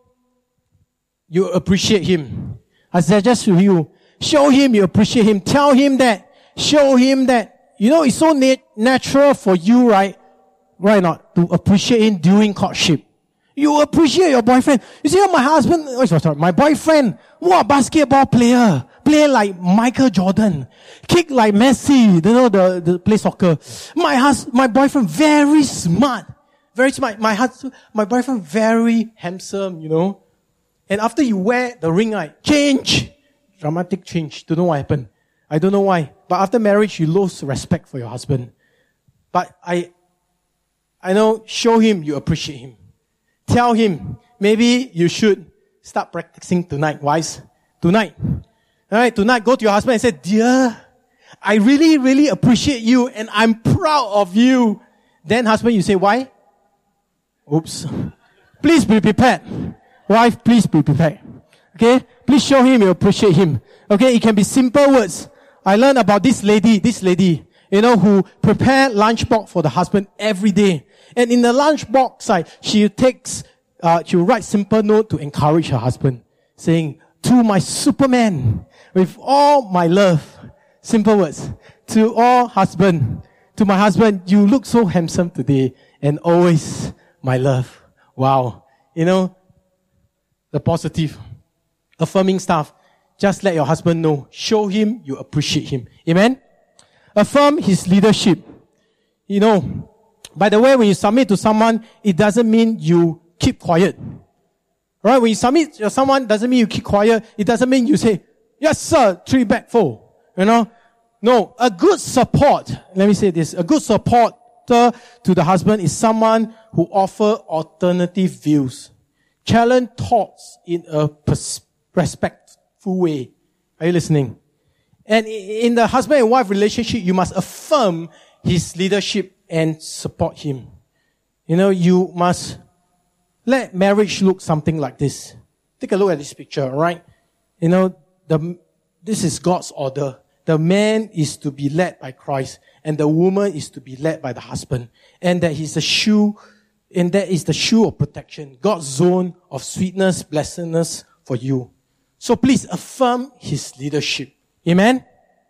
you appreciate him. I suggest to you, show him you appreciate him. Tell him that. Show him that. You know, it's so nat- natural for you, right? Right not? To appreciate him during courtship. You appreciate your boyfriend. You see, my husband, oh, sorry, my boyfriend, what basketball player, play like Michael Jordan, kick like Messi, you know, the, the play soccer. My hus, my boyfriend, very smart, very smart. My husband, my boyfriend, very handsome, you know. And after you wear the ring, right, change, dramatic change. Don't know what happened. I don't know why. But after marriage, you lose respect for your husband. But I, I know, show him you appreciate him. Tell him, maybe you should start practicing tonight, wives. Tonight. Alright, tonight go to your husband and say, dear, I really, really appreciate you and I'm proud of you. Then husband, you say, why? Oops. Please be prepared. Wife, please be prepared. Okay? Please show him you appreciate him. Okay? It can be simple words. I learned about this lady, this lady, you know, who prepared lunchbox for the husband every day. And in the lunchbox side, she takes, uh, she will write simple note to encourage her husband, saying, to my Superman, with all my love, simple words, to all husband, to my husband, you look so handsome today, and always my love. Wow. You know, the positive, affirming stuff. Just let your husband know. Show him you appreciate him. Amen? Affirm his leadership. You know, by the way, when you submit to someone, it doesn't mean you keep quiet. Right? When you submit to someone, doesn't mean you keep quiet. It doesn't mean you say, yes sir, three back four. You know? No. A good support, let me say this, a good supporter to the husband is someone who offers alternative views. Challenge thoughts in a pers- respectful way. Are you listening? And in the husband and wife relationship, you must affirm his leadership and support him. You know, you must let marriage look something like this. Take a look at this picture, alright? You know, the, this is God's order. The man is to be led by Christ, and the woman is to be led by the husband. And that is the shoe, and that is the shoe of protection, God's zone of sweetness, blessedness for you. So please affirm his leadership. Amen?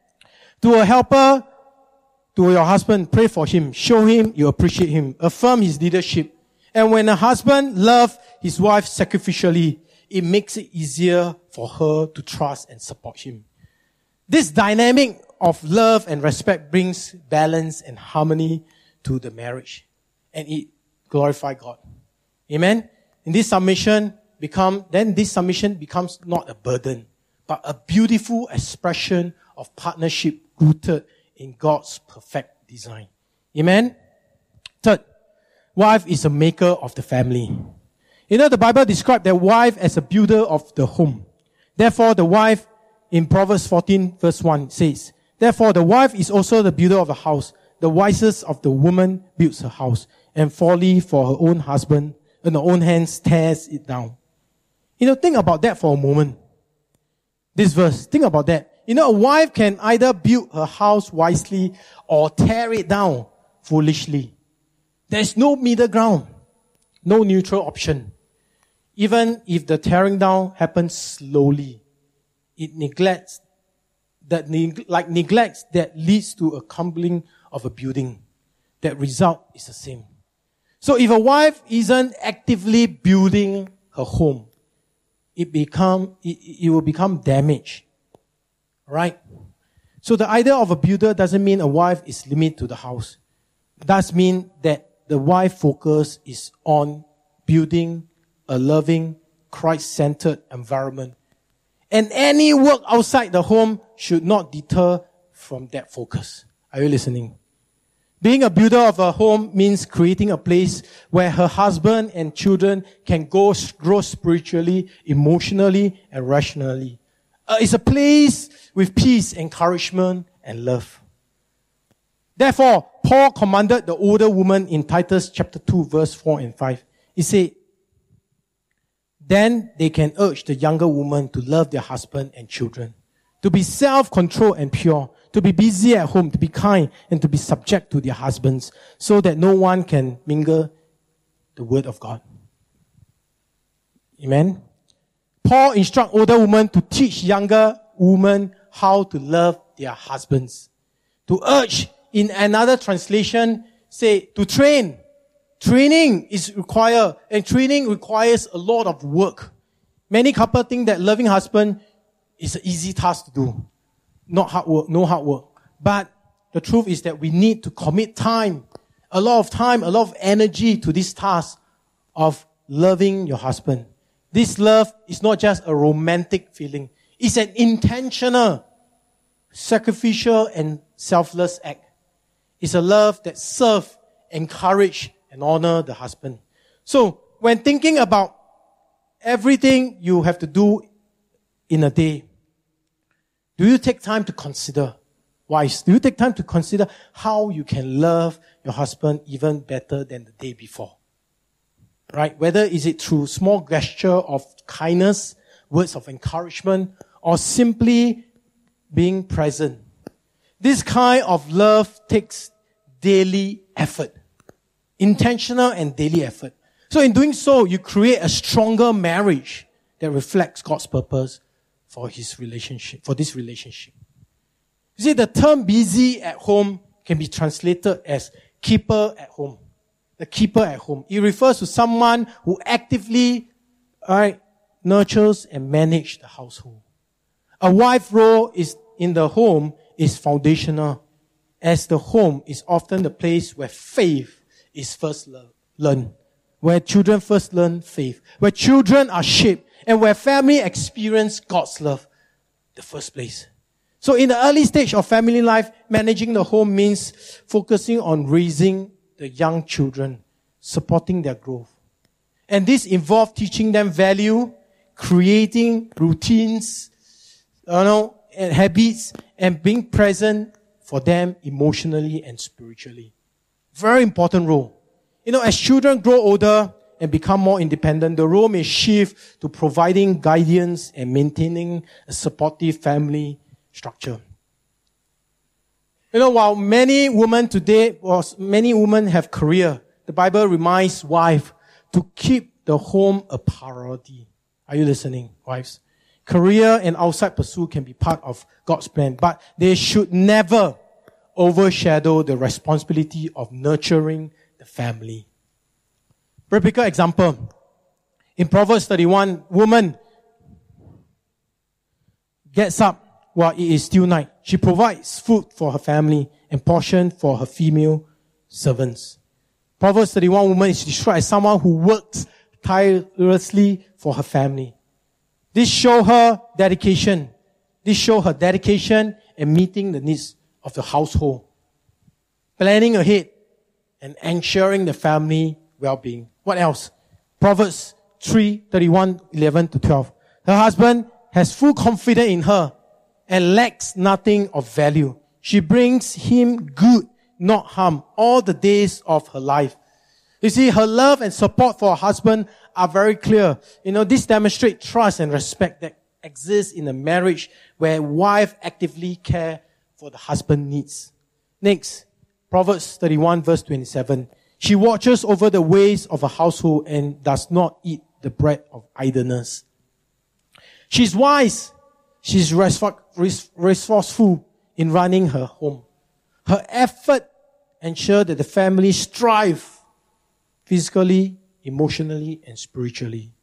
To a helper, to your husband, pray for him. Show him you appreciate him. Affirm his leadership. And when a husband loves his wife sacrificially, it makes it easier for her to trust and support him. This dynamic of love and respect brings balance and harmony to the marriage. And it glorifies God. Amen? In this submission become, then this submission becomes not a burden, but a beautiful expression of partnership rooted in God's perfect design. Amen? Third, wife is a maker of the family. You know, the Bible describes the wife as a builder of the home. Therefore, the wife in Proverbs fourteen verse one says, therefore, the wife is also the builder of the house. The wisest of the woman builds her house, and folly for her own husband, in her own hands tears it down. You know, think about that for a moment. This verse, think about that. You know, a wife can either build her house wisely or tear it down foolishly. There's no middle ground, no neutral option. Even if the tearing down happens slowly, it neglects that neg- like neglects that leads to a crumbling of a building. That result is the same. So if a wife isn't actively building her home, it become it, it will become damaged. Right? So the idea of a builder doesn't mean a wife is limited to the house. It does mean that the wife focus is on building a loving, Christ-centered environment. And any work outside the home should not deter from that focus. Are you listening? Being a builder of a home means creating a place where her husband and children can go grow spiritually, emotionally, and rationally. Uh, it's a place with peace, encouragement, and love. Therefore, Paul commanded the older woman in Titus chapter two, verse four and five. He said, then they can urge the younger woman to love their husband and children, to be self-controlled and pure, to be busy at home, to be kind, and to be subject to their husbands, so that no one can mingle the word of God. Amen? Paul instructs older women to teach younger women how to love their husbands. To urge, in another translation, say, to train. Training is required, and training requires a lot of work. Many couples think that loving husband is an easy task to do. Not hard work, no hard work. But the truth is that we need to commit time, a lot of time, a lot of energy to this task of loving your husband. This love is not just a romantic feeling. It's an intentional, sacrificial, and selfless act. It's a love that serves, encourages, and honors the husband. So, when thinking about everything you have to do in a day, do you take time to consider? Wives, do you take time to consider how you can love your husband even better than the day before? Right? Whether is it through small gesture of kindness, words of encouragement, or simply being present. This kind of love takes daily effort. Intentional and daily effort. So in doing so, you create a stronger marriage that reflects God's purpose for his relationship, for this relationship. You see, the term busy at home can be translated as keeper at home. The keeper at home. It refers to someone who actively, alright, nurtures and manages the household. A wife's role is in the home is foundational, as the home is often the place where faith is first learned, where children first learn faith, where children are shaped, and where family experience God's love, the first place. So in the early stage of family life, managing the home means focusing on raising the young children, supporting their growth. And this involves teaching them value, creating routines, you know, and habits, and being present for them emotionally and spiritually. Very important role. You know, as children grow older and become more independent, the role may shift to providing guidance and maintaining a supportive family structure. You know, while many women today, well, many women have career, the Bible reminds wives to keep the home a priority. Are you listening, wives? Career and outside pursuit can be part of God's plan, but they should never overshadow the responsibility of nurturing the family. Practical example. In Proverbs thirty-one, woman gets up while it is still night. She provides food for her family and portion for her female servants. Proverbs thirty-one, woman is described as someone who works tirelessly for her family. This shows her dedication. This shows her dedication in meeting the needs of the household, planning ahead, and ensuring the family well-being. What else? Proverbs three, thirty-one, eleven to twelve. Her husband has full confidence in her and lacks nothing of value. She brings him good, not harm, all the days of her life. You see, her love and support for her husband are very clear. You know, this demonstrates trust and respect that exists in a marriage where wife actively care for the husband's needs. Next, Proverbs thirty-one verse twenty-seven. She watches over the ways of a household and does not eat the bread of idleness. She's wise. she's resourceful in running her home. Her effort ensure that the family strive physically, emotionally, and spiritually.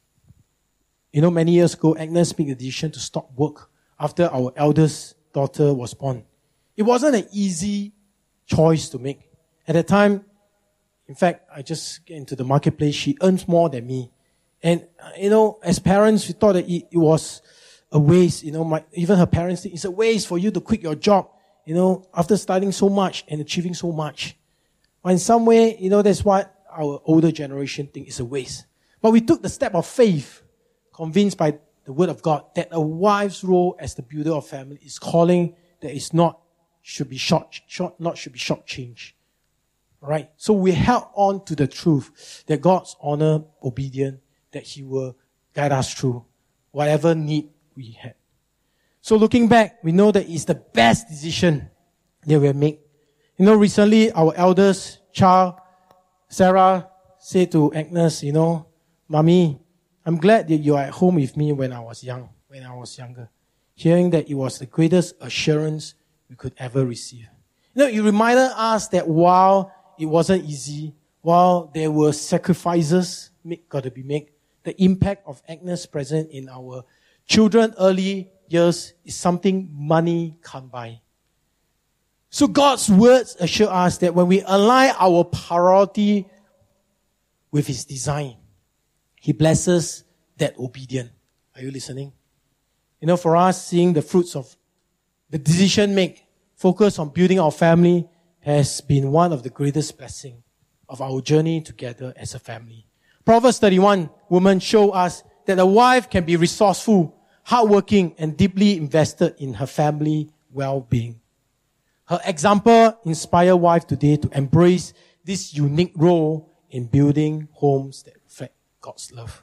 You know, many years ago, Agnes made a decision to stop work after our eldest daughter was born. It wasn't an easy choice to make. At the time, in fact, I just get into the marketplace, she earns more than me. And, uh, you know, as parents, we thought that it, it was a waste. You know, my, even her parents think it's a waste for you to quit your job, you know, after studying so much and achieving so much. But in some way, you know, that's what our older generation think is a waste. But we took the step of faith, convinced by the word of God, that a wife's role as the builder of family is calling that is not, should be short, short, not should be shortchanged. Right? So we held on to the truth that God's honor, obedient, that He will guide us through whatever need we had. So looking back, we know that it's the best decision that we have made. You know, recently our eldest child, Sarah, said to Agnes, you know, Mommy, I'm glad that you are at home with me when I was young, when I was younger. Hearing that it was the greatest assurance we could ever receive. You know, it reminded us that while it wasn't easy, while there were sacrifices make, got to be made, the impact of Agnes present in our children early years is something money can't buy. So God's words assure us that when we align our priority with His design, He blesses that obedience. Are you listening? You know, for us, seeing the fruits of the decision make, focus on building our family has been one of the greatest blessings of our journey together as a family. Proverbs thirty-one, women show us that a wife can be resourceful, hardworking, and deeply invested in her family well-being. Her example inspires wives today to embrace this unique role in building homes that reflect God's love.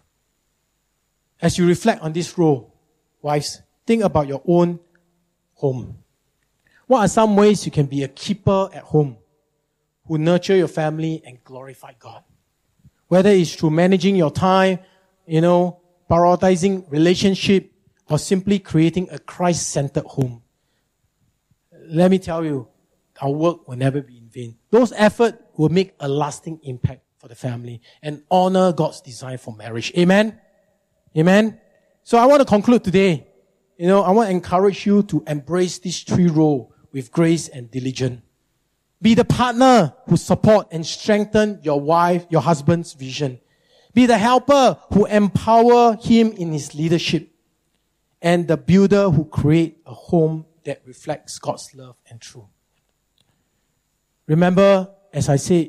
As you reflect on this role, wives, think about your own home. What are some ways you can be a keeper at home who nurture your family and glorify God? Whether it's through managing your time, you know, prioritizing relationship, or simply creating a Christ-centered home. Let me tell you, our work will never be in vain. Those efforts will make a lasting impact for the family and honor God's design for marriage. Amen? Amen? So I want to conclude today. You know, I want to encourage you to embrace these three roles with grace and diligence. Be the partner who support and strengthen your wife, your husband's vision. Be the helper who empower him in his leadership. And the builder who create a home that reflects God's love and truth. Remember, as I said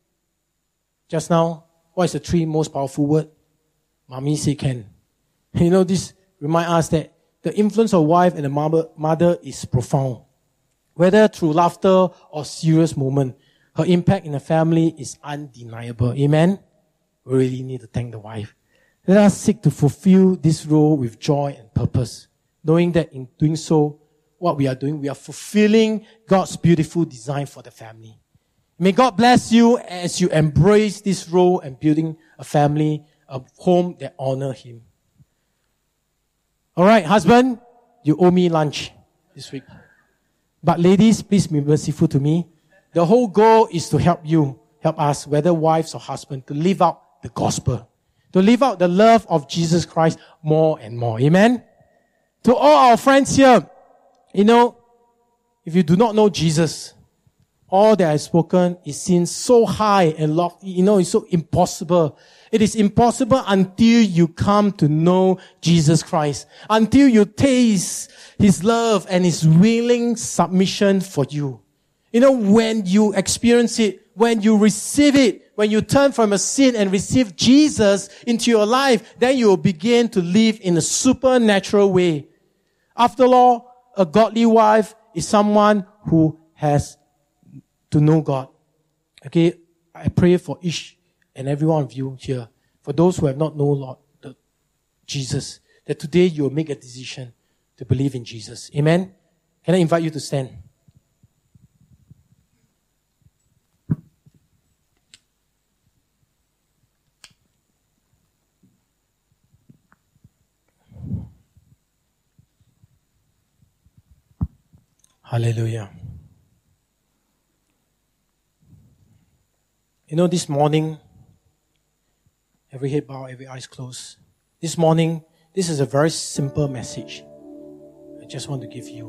just now, what is the three most powerful word? Mommy say can. You know, this remind us that the influence of wife and the mother, mother is profound. Whether through laughter or serious moment, her impact in the family is undeniable. Amen? We really need to thank the wife. Let us seek to fulfill this role with joy and purpose, knowing that in doing so, what we are doing, we are fulfilling God's beautiful design for the family. May God bless you as you embrace this role and building a family, a home that honor Him. Alright, husband, you owe me lunch this week. But ladies, please be merciful to me. The whole goal is to help you, help us, whether wives or husband, to live out the gospel. To live out the love of Jesus Christ more and more. Amen? To all our friends here, you know, if you do not know Jesus, all that I've spoken is seen so high and lofty, you know, it's so impossible. It is impossible until you come to know Jesus Christ. Until you taste His love and His willing submission for you. You know, when you experience it, when you receive it, when you turn from a sin and receive Jesus into your life, then you will begin to live in a supernatural way. After all, a godly wife is someone who has to know God. Okay, I pray for each and every one of you here, for those who have not known Lord the, Jesus, that today you will make a decision to believe in Jesus. Amen? Can I invite you to stand? Hallelujah. You know, this morning, every head bowed, every eyes closed. This morning, this is a very simple message I just want to give you.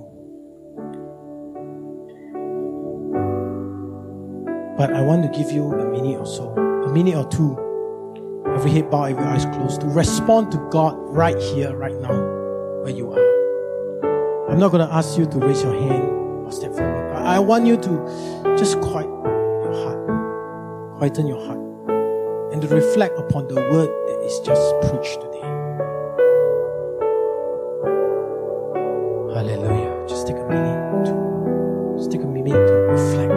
But I want to give you a minute or so, a minute or two, every head bowed, every eyes closed, to respond to God right here, right now, where you are. I'm not going to ask you to raise your hand or step forward. I want you to just quiet your heart, quieten your heart, and to reflect upon the word that is just preached today. Hallelujah. Just take a minute to, just take a minute to reflect.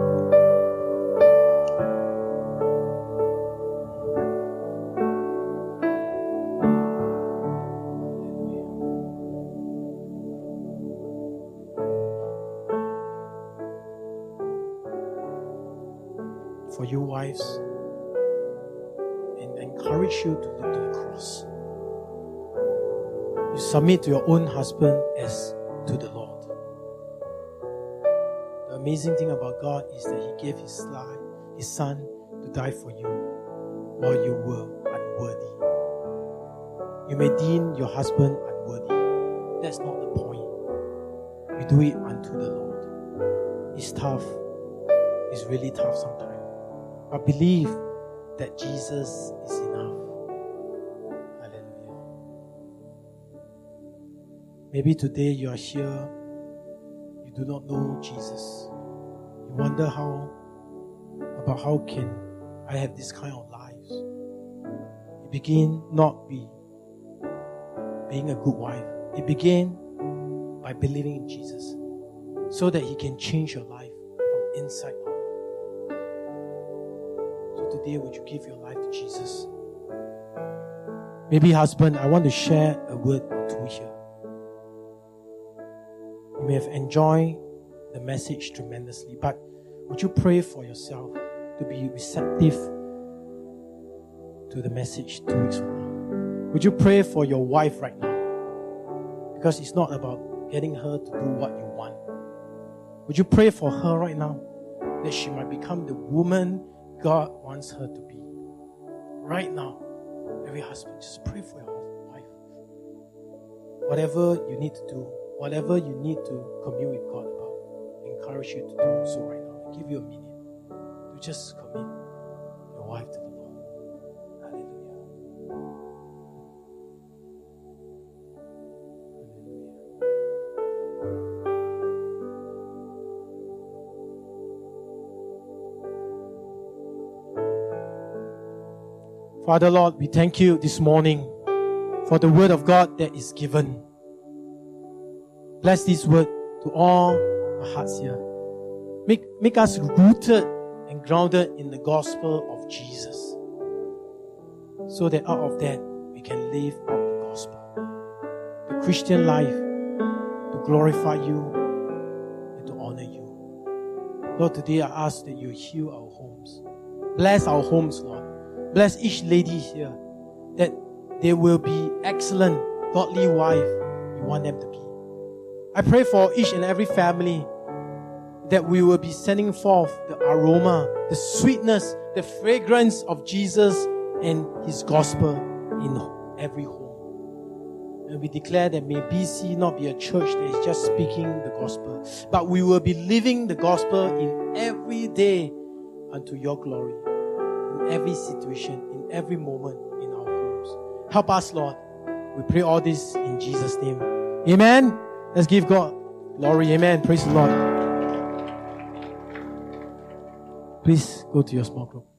For you wives, and encourage you to look to the cross. You submit to your own husband as to the Lord. The amazing thing about God is that He gave His life, His Son, to die for you while you were unworthy. You may deem your husband unworthy. That's not the point. You do it unto the Lord. It's tough. It's really tough sometimes. But believe that Jesus is enough. Hallelujah. Maybe today you are here, you do not know Jesus. You wonder how, about how can I have this kind of lives. You begin not be being a good wife. You begin by believing in Jesus so that He can change your life from inside out. Today, would you give your life to Jesus? Maybe husband, I want to share a word or two here. You may have enjoyed the message tremendously, but would you pray for yourself to be receptive to the message two weeks from now? Would you pray for your wife right now? Because it's not about getting her to do what you want. Would you pray for her right now that she might become the woman God wants her to be? Right now, every husband, just pray for your wife. Whatever you need to do, whatever you need to commune with God about, I encourage you to do so right now. I give you a minute to just commit your wife to the Lord. Hallelujah. Father Lord, we thank you this morning for the word of God that is given. Bless this word to all our hearts here. Make, make us rooted and grounded in the gospel of Jesus, so that out of that we can live out the gospel, the Christian life, to glorify you and to honor you. Lord, today I ask that you heal our homes. Bless our homes, Lord. Bless each lady here, that they will be excellent, godly wife you want them to be. I pray for each and every family that we will be sending forth the aroma, the sweetness, the fragrance of Jesus and His gospel in every home. And we declare that may B C not be a church that is just speaking the gospel, but we will be living the gospel in every day unto your glory. Every situation, in every moment in our homes. Help us, Lord. We pray all this in Jesus' name. Amen. Let's give God glory. Amen. Praise the Lord. Please go to your small group.